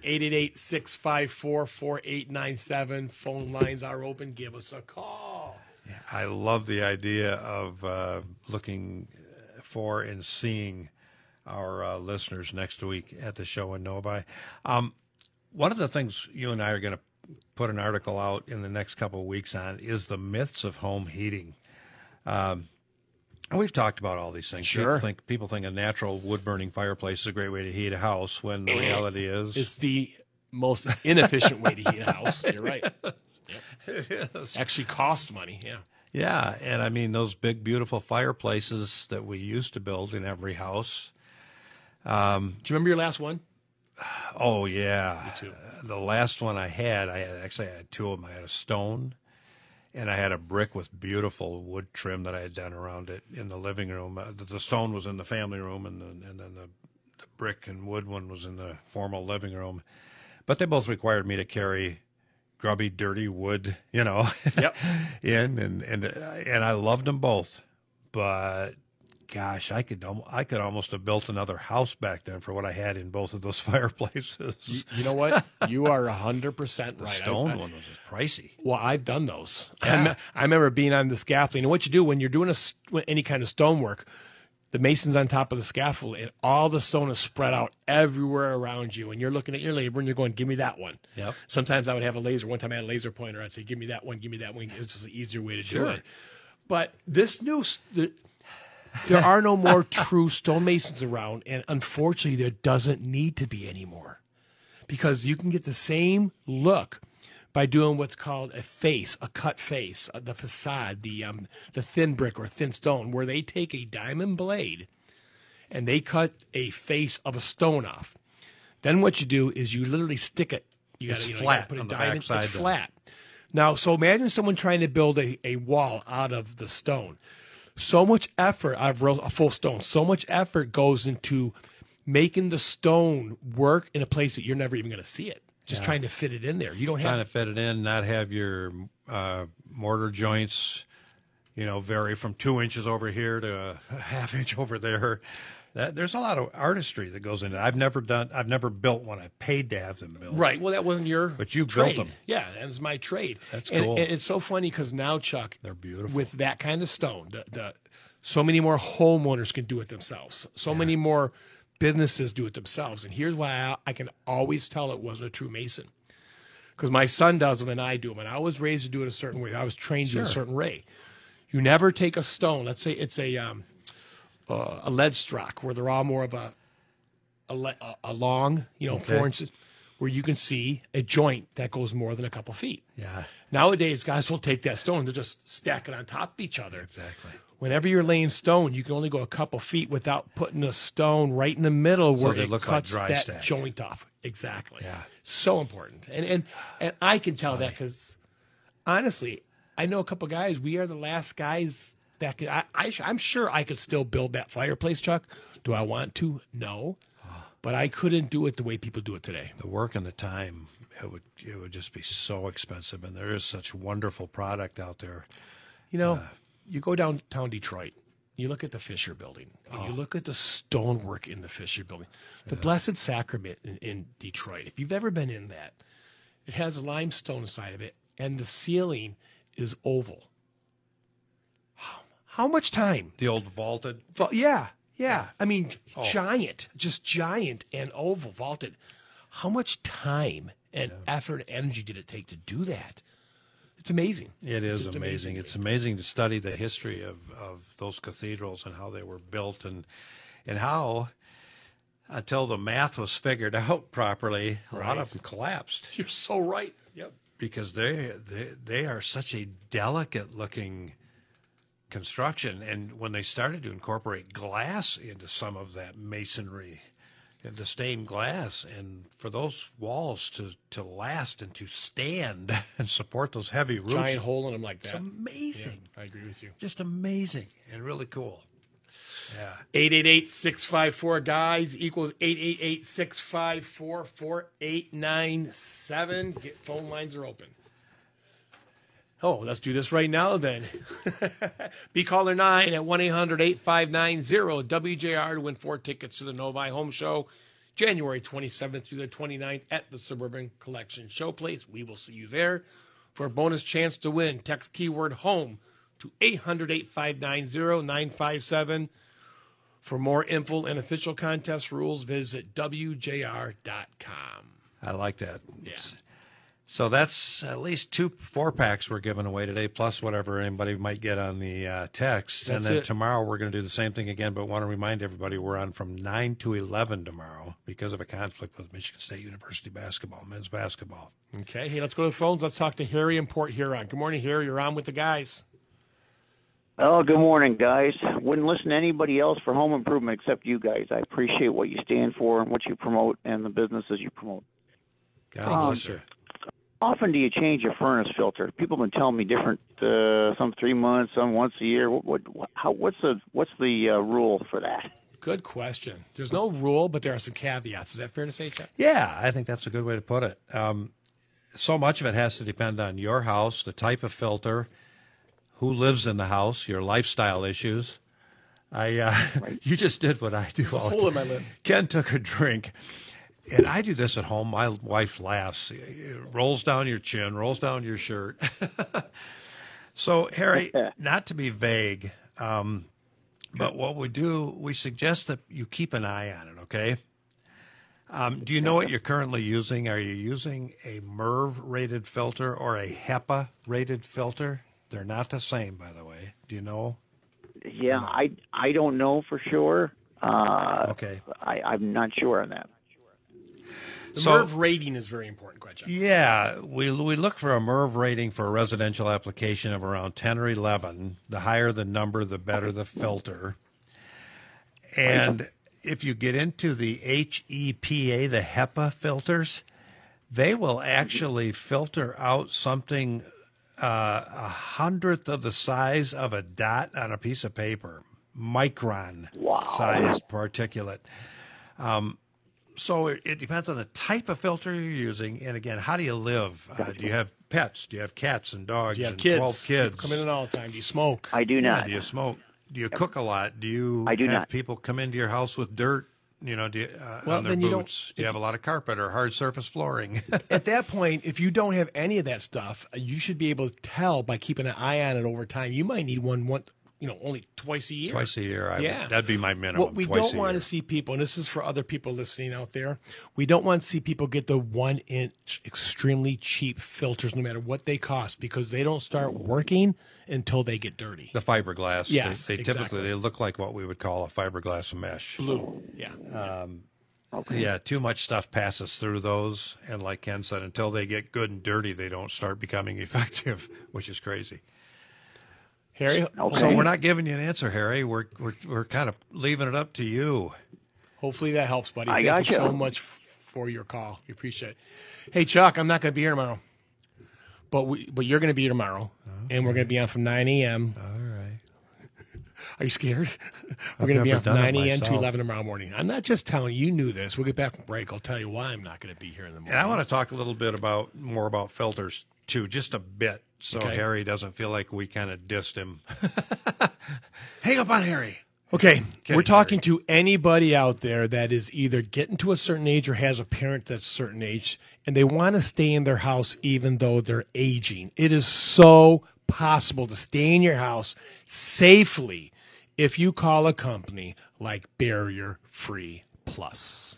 [SPEAKER 1] 888-654-4897. Phone lines are open. Give us a call.
[SPEAKER 2] Yeah, I love the idea of looking for and seeing our listeners next week at the show in Novi. One of the things you and I are going to put an article out in the next couple of weeks on is the myths of home heating. And we've talked about all these things.
[SPEAKER 1] Sure.
[SPEAKER 2] People think a natural wood-burning fireplace is a great way to heat a house, when the reality is...
[SPEAKER 1] It's the most inefficient way to heat a house. You're right. Yep.
[SPEAKER 2] It is.
[SPEAKER 1] Actually cost money, yeah.
[SPEAKER 2] Yeah, and I mean, those big, beautiful fireplaces that we used to build in every house.
[SPEAKER 1] Do you remember your last one?
[SPEAKER 2] Oh, yeah.
[SPEAKER 1] Me too.
[SPEAKER 2] The last one I had two of them. I had a stone, and I had a brick with beautiful wood trim that I had done around it in the living room. The stone was in the family room, and then the brick and wood one was in the formal living room. But they both required me to carry grubby, dirty wood,
[SPEAKER 1] Yep.
[SPEAKER 2] in, and I loved them both. But gosh, I could almost have built another house back then for what I had in both of those fireplaces.
[SPEAKER 1] You know what? You are 100% right.
[SPEAKER 2] The stone one was just pricey.
[SPEAKER 1] Well, I've done those.
[SPEAKER 2] Yeah.
[SPEAKER 1] I remember being on the scaffolding. And what you do when you're doing any kind of stonework, the mason's on top of the scaffold, and all the stone is spread out everywhere around you. And you're looking at your labor, and you're going, give me that one.
[SPEAKER 2] Yep.
[SPEAKER 1] Sometimes I would have a laser. One time I had a laser pointer. I'd say, give me that one, give me that one. It's just an easier way to do it. But there are no more true stonemasons around, and unfortunately, there doesn't need to be anymore, because you can get the same look by doing what's called a cut face, the facade, the thin brick or thin stone, where they take a diamond blade and they cut a face of a stone off. Then what you do is you literally stick it.
[SPEAKER 2] It's
[SPEAKER 1] you
[SPEAKER 2] flat
[SPEAKER 1] gotta put a
[SPEAKER 2] on the
[SPEAKER 1] diamond.
[SPEAKER 2] backside
[SPEAKER 1] It's
[SPEAKER 2] then.
[SPEAKER 1] flat. Now, so imagine someone trying to build a wall out of the stone. So much effort out of a full stone. So much effort goes into making the stone work in a place that you're never even going to see it. Just trying to fit it in there. You don't
[SPEAKER 2] Trying
[SPEAKER 1] have
[SPEAKER 2] to fit it in, not have your mortar joints, vary from 2 inches over here to a half inch over there. There's a lot of artistry that goes into it. I've never built one. I paid to have them built.
[SPEAKER 1] Right. Well, that wasn't your
[SPEAKER 2] But you
[SPEAKER 1] trade.
[SPEAKER 2] built them.
[SPEAKER 1] Yeah, that was my trade.
[SPEAKER 2] That's
[SPEAKER 1] and,
[SPEAKER 2] cool.
[SPEAKER 1] And it's so funny because now, Chuck,
[SPEAKER 2] They're beautiful.
[SPEAKER 1] with that kind of stone, so many more homeowners can do it themselves. So many more businesses do it themselves. And here's why I can always tell it wasn't a true mason. Because my son does them and I do them. And I was raised to do it a certain way. I was trained to do it a certain way. You never take a stone. Let's say it's a lead strock where they're all more of a long, 4 inches, where you can see a joint that goes more than a couple feet.
[SPEAKER 2] Yeah.
[SPEAKER 1] Nowadays, guys will take that stone and just stack it on top of each other.
[SPEAKER 2] Exactly.
[SPEAKER 1] Whenever you're laying stone, you can only go a couple feet without putting a stone right in the middle where
[SPEAKER 2] they
[SPEAKER 1] it
[SPEAKER 2] look like
[SPEAKER 1] cuts
[SPEAKER 2] dry
[SPEAKER 1] that
[SPEAKER 2] stack.
[SPEAKER 1] joint off. Exactly.
[SPEAKER 2] Yeah.
[SPEAKER 1] So important. And I can tell that because, honestly, I know a couple guys. We are the last guys that could. I'm sure I could still build that fireplace, Chuck. Do I want to? No. But I couldn't do it the way people do it today.
[SPEAKER 2] The work and the time, it would just be so expensive, and there is such wonderful product out there.
[SPEAKER 1] You go downtown Detroit, you look at the Fisher Building, and you look at the stonework in the Fisher Building. The Blessed Sacrament in Detroit, if you've ever been in that, it has limestone inside of it, and the ceiling is oval. How much time?
[SPEAKER 2] The old vaulted.
[SPEAKER 1] Yeah. I mean, giant and oval vaulted. How much time and effort and energy did it take to do that? It's amazing.
[SPEAKER 2] It
[SPEAKER 1] It's
[SPEAKER 2] is
[SPEAKER 1] just
[SPEAKER 2] amazing. It's amazing to study the history of those cathedrals and how they were built and how, until the math was figured out properly, a lot of them collapsed.
[SPEAKER 1] You're so right. Yep.
[SPEAKER 2] Because they are such a delicate looking construction, and when they started to incorporate glass into some of that masonry, the stained glass, and for those walls to last and to stand and support those heavy roofs,
[SPEAKER 1] Giant hole in them like that.
[SPEAKER 2] it's amazing.
[SPEAKER 1] Yeah, I agree with you.
[SPEAKER 2] Just amazing and really cool. Yeah.
[SPEAKER 1] 888-654-GUYS equals 888-654-4897. Phone lines are open. Oh, let's do this right now then. Be caller 9 at 1-800-859-0WJR to win 4 tickets to the Novi Home Show, January 27th through the 29th at the Suburban Collection Showplace. We will see you there for a bonus chance to win. Text keyword HOME to 800-859-0957. For more info and official contest rules, visit WJR.com.
[SPEAKER 2] I like that.
[SPEAKER 1] Yeah.
[SPEAKER 2] So that's at least 2 4-packs we're giving away today, plus whatever anybody might get on the text.
[SPEAKER 1] That's
[SPEAKER 2] and then
[SPEAKER 1] it.
[SPEAKER 2] tomorrow we're going to do the same thing again, but want to remind everybody we're on from 9 to 11 tomorrow because of a conflict with Michigan State University basketball, men's basketball.
[SPEAKER 1] Okay, hey, let's go to the phones. Let's talk to Harry in Port Huron. Good morning, Harry. You're on with the guys.
[SPEAKER 8] Oh, good morning, guys. Wouldn't listen to anybody else for home improvement except you guys. I appreciate what you stand for and what you promote and the businesses you promote.
[SPEAKER 2] God bless you.
[SPEAKER 8] Often do you change your furnace filter? People have been telling me different, some 3 months, some once a year. What's the rule for that?
[SPEAKER 1] Good question. There's no rule, but there are some caveats. Is that fair to say, Chuck?
[SPEAKER 2] Yeah, I think that's a good way to put it. So much of it has to depend on your house, the type of filter, who lives in the house, your lifestyle issues. You just did what I do all the
[SPEAKER 1] hole in
[SPEAKER 2] time.
[SPEAKER 1] my lip.
[SPEAKER 2] Ken took a drink. And I do this at home. My wife laughs. It rolls down your chin, rolls down your shirt. So, Harry, not to be vague, but what we do, we suggest that you keep an eye on it, okay? Do you know what you're currently using? Are you using a MERV-rated filter or a HEPA-rated filter? They're not the same, by the way. Do you know?
[SPEAKER 8] Yeah, I don't know for sure.
[SPEAKER 2] Okay.
[SPEAKER 8] I'm not sure on that.
[SPEAKER 1] The MERV rating is very important, question.
[SPEAKER 2] Yeah, we look for a MERV rating for a residential application of around 10 or 11. The higher the number, the better the filter. And if you get into the HEPA, the HEPA filters, they will actually filter out something 1/100th of the size of a dot on a piece of paper, micron-sized particulate. So it depends on the type of filter you're using, and again, how do you live? Do you have pets? Do you have cats and dogs?
[SPEAKER 1] Do you have
[SPEAKER 2] and
[SPEAKER 1] kids?
[SPEAKER 2] 12 kids?
[SPEAKER 1] People come in all the time. Do you smoke?
[SPEAKER 8] I do not.
[SPEAKER 2] Do you smoke? Do you cook a lot? Do you
[SPEAKER 8] I do
[SPEAKER 2] have
[SPEAKER 8] not.
[SPEAKER 2] people come into your house with dirt? Do you,
[SPEAKER 1] Well,
[SPEAKER 2] on their
[SPEAKER 1] then you
[SPEAKER 2] boots? Do you have a lot of carpet or hard surface flooring?
[SPEAKER 1] At that point, if you don't have any of that stuff, you should be able to tell by keeping an eye on it over time. You might need one only twice a year.
[SPEAKER 2] Twice a year.
[SPEAKER 1] Yeah.
[SPEAKER 2] That'd be my minimum.
[SPEAKER 1] What we
[SPEAKER 2] twice
[SPEAKER 1] don't
[SPEAKER 2] a
[SPEAKER 1] want
[SPEAKER 2] year.
[SPEAKER 1] to see people, and this is for other people listening out there, we don't want to see people get the 1-inch extremely cheap filters no matter what they cost because they don't start working until they get dirty.
[SPEAKER 2] The fiberglass.
[SPEAKER 1] Yes,
[SPEAKER 2] they
[SPEAKER 1] exactly.
[SPEAKER 2] typically they look like what we would call a fiberglass mesh.
[SPEAKER 1] Blue. Yeah.
[SPEAKER 2] Yeah, too much stuff passes through those, and like Ken said, until they get good and dirty, they don't start becoming effective, which is crazy.
[SPEAKER 1] Harry,
[SPEAKER 2] So we're not giving you an answer, Harry. We're kind of leaving it up to you.
[SPEAKER 1] hopefully that helps, buddy.
[SPEAKER 8] I
[SPEAKER 1] Thank you
[SPEAKER 8] gotcha.
[SPEAKER 1] so much for your call. We appreciate it. Hey, Chuck, I'm not going to be here tomorrow, but you're going to be here tomorrow, and we're going to be on from 9 a.m.
[SPEAKER 2] All right.
[SPEAKER 1] Are you scared? We're going to be
[SPEAKER 2] never
[SPEAKER 1] on from
[SPEAKER 2] done it
[SPEAKER 1] 9 a.m. to
[SPEAKER 2] myself.
[SPEAKER 1] 11 tomorrow morning. I'm not just telling you, you knew this. We'll get back from break. I'll tell you why I'm not going to be here in the morning.
[SPEAKER 2] And I want to talk a little bit more about filters too, just a bit, so
[SPEAKER 1] Okay.
[SPEAKER 2] Harry doesn't feel like we kind of dissed him. Hang up on Harry.
[SPEAKER 1] Okay,
[SPEAKER 2] Okay,
[SPEAKER 1] we're talking to anybody out there that is either getting to a certain age or has a parent that's a certain age, and they want to stay in their house even though they're aging. It is so possible to stay in your house safely if you call a company like Barrier Free Plus.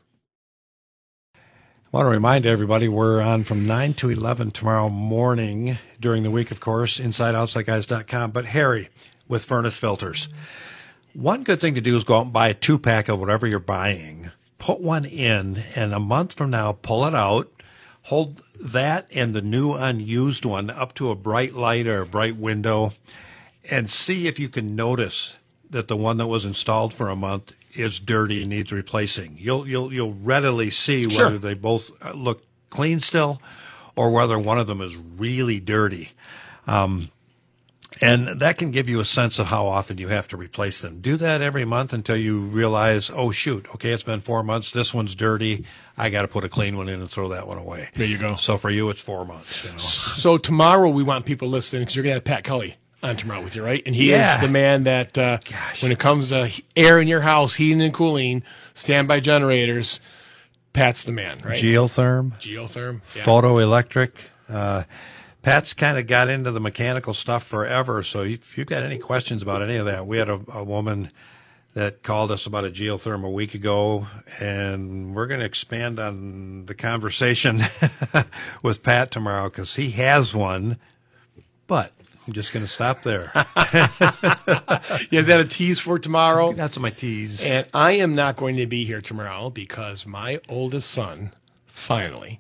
[SPEAKER 2] I want to remind everybody we're on from 9 to 11 tomorrow morning during the week, of course, InsideOutsideGuys.com. But Harry, with furnace filters, one good thing to do is go out and buy a 2-pack of whatever you're buying, put one in, and a month from now, pull it out, hold that and the new unused one up to a bright light or a bright window, and see if you can notice that the one that was installed for a month is dirty and needs replacing. You'll readily see
[SPEAKER 1] Sure.
[SPEAKER 2] whether they both look clean still or whether one of them is really dirty. And that can give you a sense of how often you have to replace them. Do that every month until you realize, oh, shoot, okay, it's been 4 months. This one's dirty. I got to put a clean one in and throw that one away.
[SPEAKER 1] There you go.
[SPEAKER 2] So for you, it's 4 months. You know?
[SPEAKER 1] So tomorrow we want people listening because you're going to have Pat Kelly on tomorrow with you, right? And he
[SPEAKER 2] Yeah.
[SPEAKER 1] is the man that when it comes to air in your house, heating and cooling, standby generators, Pat's the man, right?
[SPEAKER 2] Geotherm,
[SPEAKER 1] Geotherm. Yeah.
[SPEAKER 2] photoelectric. Pat's kind of got into the mechanical stuff forever. So if you've got any questions about any of that, we had a woman that called us about a geotherm a week ago, and we're going to expand on the conversation with Pat tomorrow because he has one, but I'm just going to stop there.
[SPEAKER 1] Is that a tease for tomorrow?
[SPEAKER 2] That's my tease.
[SPEAKER 1] And I am not going to be here tomorrow because my oldest son, finally,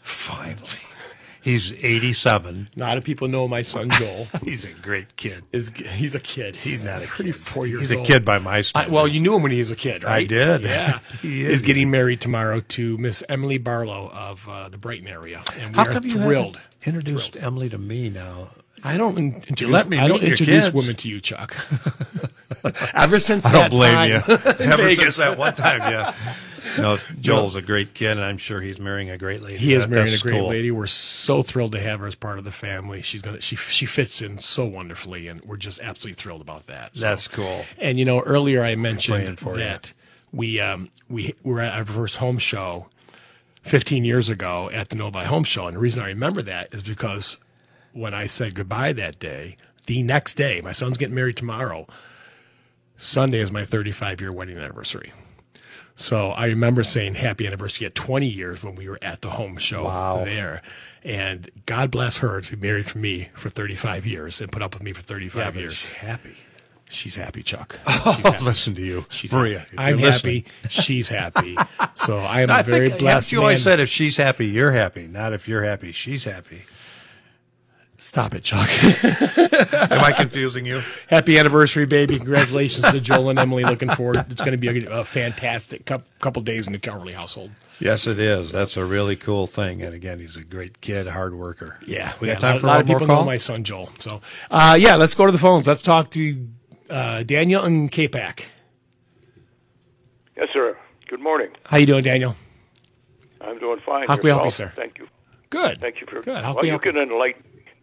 [SPEAKER 2] He's 87.
[SPEAKER 1] a lot of people know my son Joel.
[SPEAKER 2] He's a great kid.
[SPEAKER 1] He's a kid.
[SPEAKER 2] He's not a
[SPEAKER 1] 34
[SPEAKER 2] kid.
[SPEAKER 1] years
[SPEAKER 2] He's
[SPEAKER 1] old.
[SPEAKER 2] a kid by my standards.
[SPEAKER 1] Well, you knew him when he was a kid, right?
[SPEAKER 2] I did.
[SPEAKER 1] Yeah.
[SPEAKER 2] He
[SPEAKER 1] is
[SPEAKER 2] is.
[SPEAKER 1] getting married tomorrow to Miss Emily Barlow of the Brighton area. And we
[SPEAKER 2] How
[SPEAKER 1] are
[SPEAKER 2] come you
[SPEAKER 1] thrilled.
[SPEAKER 2] haven't introduced Emily to me now?
[SPEAKER 1] I don't introduce,
[SPEAKER 2] let me
[SPEAKER 1] I don't
[SPEAKER 2] meet your
[SPEAKER 1] introduce
[SPEAKER 2] kids.
[SPEAKER 1] women to you, Chuck. Ever since
[SPEAKER 2] I
[SPEAKER 1] that
[SPEAKER 2] don't blame
[SPEAKER 1] time
[SPEAKER 2] you.
[SPEAKER 1] in
[SPEAKER 2] Ever
[SPEAKER 1] Vegas.
[SPEAKER 2] since that one time, yeah. No, Joel's a great kid, and I'm sure he's marrying a great lady.
[SPEAKER 1] He is marrying a
[SPEAKER 2] That's
[SPEAKER 1] great
[SPEAKER 2] cool.
[SPEAKER 1] lady. We're so thrilled to have her as part of the family. She fits in so wonderfully, and we're just absolutely thrilled about that. So-
[SPEAKER 2] That's cool.
[SPEAKER 1] And earlier I
[SPEAKER 2] Praying
[SPEAKER 1] mentioned
[SPEAKER 2] for you.
[SPEAKER 1] that we were at our first home show 15 years ago at the Novi Home Show, and the reason I remember that is because when I said goodbye that day, the next day, my son's getting married tomorrow. Sunday is my 35-year wedding anniversary. So I remember saying happy anniversary at 20 years when we were at the home show there. And God bless her to be married for me for 35 years and put up with me for 35 years.
[SPEAKER 2] She's happy.
[SPEAKER 1] She's happy, Chuck.
[SPEAKER 2] Listen to you.
[SPEAKER 1] She's
[SPEAKER 2] Maria,
[SPEAKER 1] happy.
[SPEAKER 2] if
[SPEAKER 1] I'm
[SPEAKER 2] you're
[SPEAKER 1] happy. She's happy. So I am
[SPEAKER 2] I
[SPEAKER 1] a very
[SPEAKER 2] think,
[SPEAKER 1] blessed
[SPEAKER 2] you
[SPEAKER 1] man.
[SPEAKER 2] always said if she's happy, you're happy. Not if you're happy, she's happy.
[SPEAKER 1] Stop it, Chuck.
[SPEAKER 2] Am I confusing you?
[SPEAKER 1] Happy anniversary, baby. Congratulations to Joel and Emily. Looking forward. It's going to be a fantastic couple days in the Coverly household.
[SPEAKER 2] Yes, it is. That's a really cool thing. And again, he's a great kid, hard worker.
[SPEAKER 1] Yeah.
[SPEAKER 2] We got
[SPEAKER 1] a
[SPEAKER 2] time for
[SPEAKER 1] lot
[SPEAKER 2] one
[SPEAKER 1] of
[SPEAKER 2] more
[SPEAKER 1] people
[SPEAKER 2] call?
[SPEAKER 1] know my son, Joel. So, let's go to the phones. Let's talk to Daniel in K-Pac.
[SPEAKER 9] Yes, sir. Good morning.
[SPEAKER 1] How you doing, Daniel?
[SPEAKER 9] I'm doing fine.
[SPEAKER 1] How can we help you,
[SPEAKER 9] Yourself?
[SPEAKER 1] sir?
[SPEAKER 9] Thank you.
[SPEAKER 1] Good.
[SPEAKER 9] Thank you for.
[SPEAKER 1] Good. How can
[SPEAKER 9] Well,
[SPEAKER 1] we
[SPEAKER 9] you
[SPEAKER 1] help
[SPEAKER 9] can enlighten.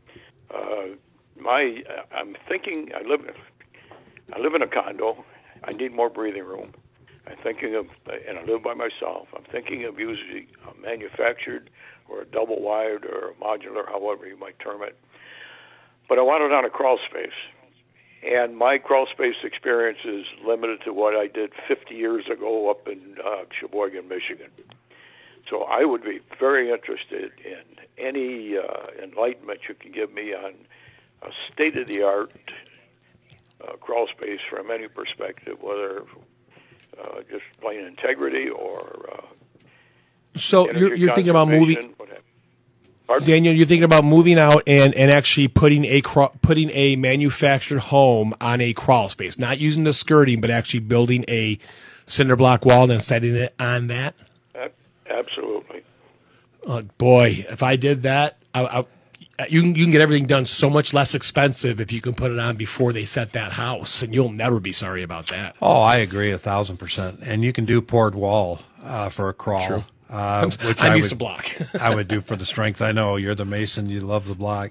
[SPEAKER 9] I'm thinking. I live in a condo. I need more breathing room. I'm thinking of, and I live by myself. I'm thinking of using a manufactured or a double wired or a modular, however you might term it. But I want it on a crawl space. And my crawl space experience is limited to what I did 50 years ago up in Sheboygan, Michigan. So I would be very interested in any enlightenment you can give me on a state-of-the-art crawl space from any perspective, whether just plain integrity or
[SPEAKER 1] So you're thinking about moving,
[SPEAKER 9] conservation, what have you. Pardon?
[SPEAKER 1] Daniel. You're thinking about moving out and actually putting a manufactured home on a crawl space, not using the skirting, but actually building a cinder block wall and setting it on that.
[SPEAKER 9] Absolutely.
[SPEAKER 1] Boy, if I did that, you can get everything done so much less expensive if you can put it on before they set that house, and you'll never be sorry about that.
[SPEAKER 2] Oh, I agree 1,000%. And you can do poured wall for a crawl.
[SPEAKER 1] True.
[SPEAKER 2] Which
[SPEAKER 1] I'm
[SPEAKER 2] I
[SPEAKER 1] used
[SPEAKER 2] would,
[SPEAKER 1] to block.
[SPEAKER 2] I would do for the strength. I know you're the mason. You love the block.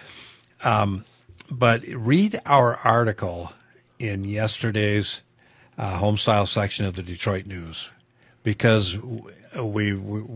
[SPEAKER 2] But read our article in yesterday's Homestyle section of the Detroit News, because we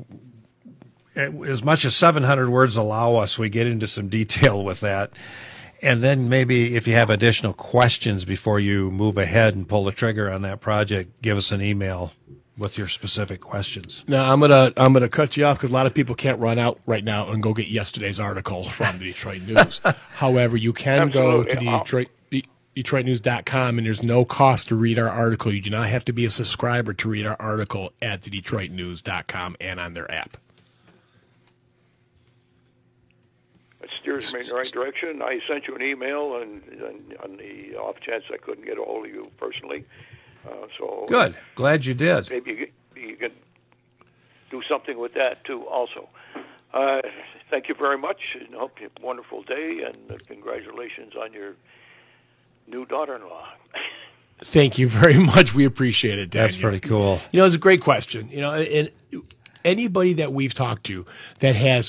[SPEAKER 2] as much as 700 words allow us, we get into some detail with that. And then maybe if you have additional questions before you move ahead and pull the trigger on that project, give us an email with your specific questions.
[SPEAKER 1] Now I'm gonna cut you off because a lot of people can't run out right now and go get yesterday's article from the Detroit News. However, you can go to the DetroitNews.com, and there's no cost to read our article. You do not have to be a subscriber to read our article at the DetroitNews.com and on their app.
[SPEAKER 9] It steers me in the right direction. I sent you an email, and on the off chance I couldn't get a hold of you personally. So
[SPEAKER 2] Good. Glad you did.
[SPEAKER 9] Maybe you can do something with that too. Also, thank you very much, and hope you have a wonderful day. And congratulations on your new daughter-in-law.
[SPEAKER 1] Thank you very much. We appreciate it, Daniel.
[SPEAKER 2] That's pretty cool.
[SPEAKER 1] It's a great question. And anybody that we've talked to that has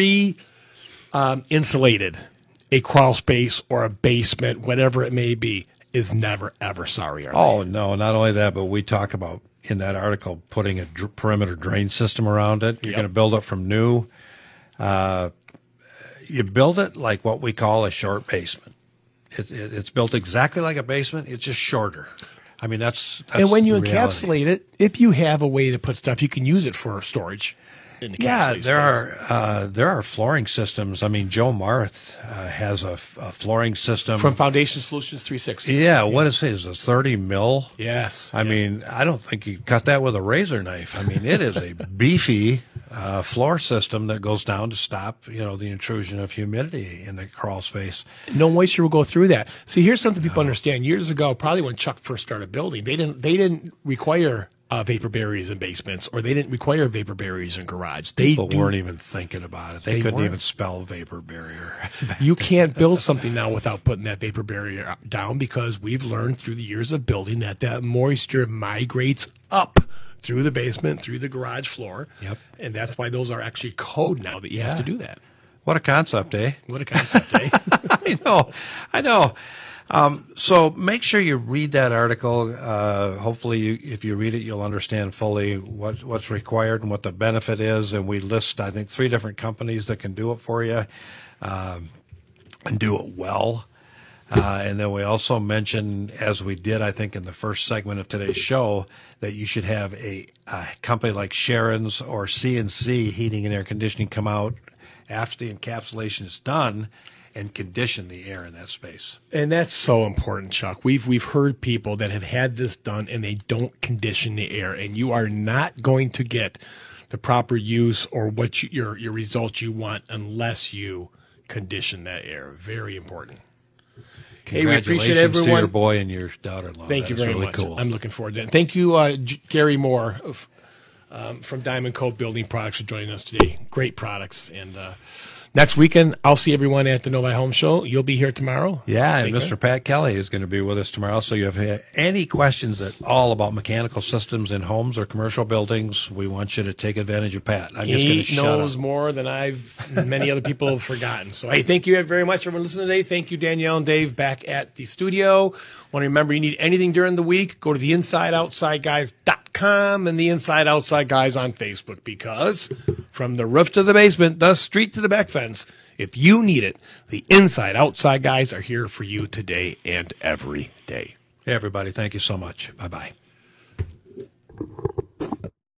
[SPEAKER 1] insulated a crawl space or a basement, whatever it may be, is never, ever sorry.
[SPEAKER 2] Oh, no, not only that, but we talk about in that article putting a perimeter drain system around it. You're going to build it from new. You build it like what we call a short basement. It's built exactly like a basement. It's just shorter. I mean, that's
[SPEAKER 1] and when you
[SPEAKER 2] the reality.
[SPEAKER 1] encapsulate it, if you have a way to put stuff, you can use it for storage. In the
[SPEAKER 2] Yeah,
[SPEAKER 1] encapsulated
[SPEAKER 2] there are flooring systems. I mean, Joe Marth has a flooring system
[SPEAKER 1] space. From Foundation Solutions 360.
[SPEAKER 2] Yeah, what is it? Is it 30 mil?
[SPEAKER 1] Yes.
[SPEAKER 2] I mean, I don't think you cut that with a razor knife. I mean, it is a beefy floor system that goes down to stop, the intrusion of humidity in the crawl space.
[SPEAKER 1] No moisture will go through that. See, here's something people understand. Years ago, probably when Chuck first started building, they didn't require vapor barriers in basements, or they didn't require vapor barriers in garage.
[SPEAKER 2] People weren't even thinking about it. They couldn't
[SPEAKER 1] weren't.
[SPEAKER 2] even spell vapor barrier.
[SPEAKER 1] You can't build something now without putting that vapor barrier down, because we've learned through the years of building that moisture migrates up through the basement, through the garage floor.
[SPEAKER 2] Yep.
[SPEAKER 1] And that's why those are actually code now that you have to do that.
[SPEAKER 2] What a concept, eh?
[SPEAKER 1] What a concept, eh?
[SPEAKER 2] I know. So make sure you read that article. Hopefully, if you read it, you'll understand fully what's required and what the benefit is. And we list, I think, 3 different companies that can do it for you and do it well. And then we also mention, as we did, I think, in the first segment of today's show, that you should have a company like Sharon's or CNC Heating and Air Conditioning come out after the encapsulation is done and condition the air in that space.
[SPEAKER 1] And that's so important, Chuck. We've heard people that have had this done and they don't condition the air, and you are not going to get the proper use or what your results you want unless you condition that air. Very important. Hey, we appreciate everyone.
[SPEAKER 2] To your boy and your daughter-in-law.
[SPEAKER 1] Thank you
[SPEAKER 2] That is
[SPEAKER 1] very
[SPEAKER 2] really
[SPEAKER 1] much.
[SPEAKER 2] Cool.
[SPEAKER 1] I'm looking forward to it. Thank you, Gary Moore from Diamond Cove Building Products, for joining us today. Great products. And next weekend, I'll see everyone at the Novi Home Show. You'll be here tomorrow.
[SPEAKER 2] Yeah, and
[SPEAKER 1] Take
[SPEAKER 2] Mr.
[SPEAKER 1] care.
[SPEAKER 2] Pat Kelly is going to be with us tomorrow. So you have any questions at all about mechanical systems in homes or commercial buildings, we want you to take advantage of Pat. I'm just going to
[SPEAKER 1] He
[SPEAKER 2] shut
[SPEAKER 1] knows
[SPEAKER 2] up.
[SPEAKER 1] more than many other people have forgotten. So, hey, thank you very much for listening today. Thank you, Danielle and Dave, back at the studio. Want to remember, you need anything during the week, go to the InsideOutsideGuys.com and the Inside Outside Guys on Facebook, because from the roof to the basement, the street to the back fence, if you need it, the Inside Outside Guys are here for you today and every day.
[SPEAKER 2] Hey, everybody, thank you so much. Bye-bye.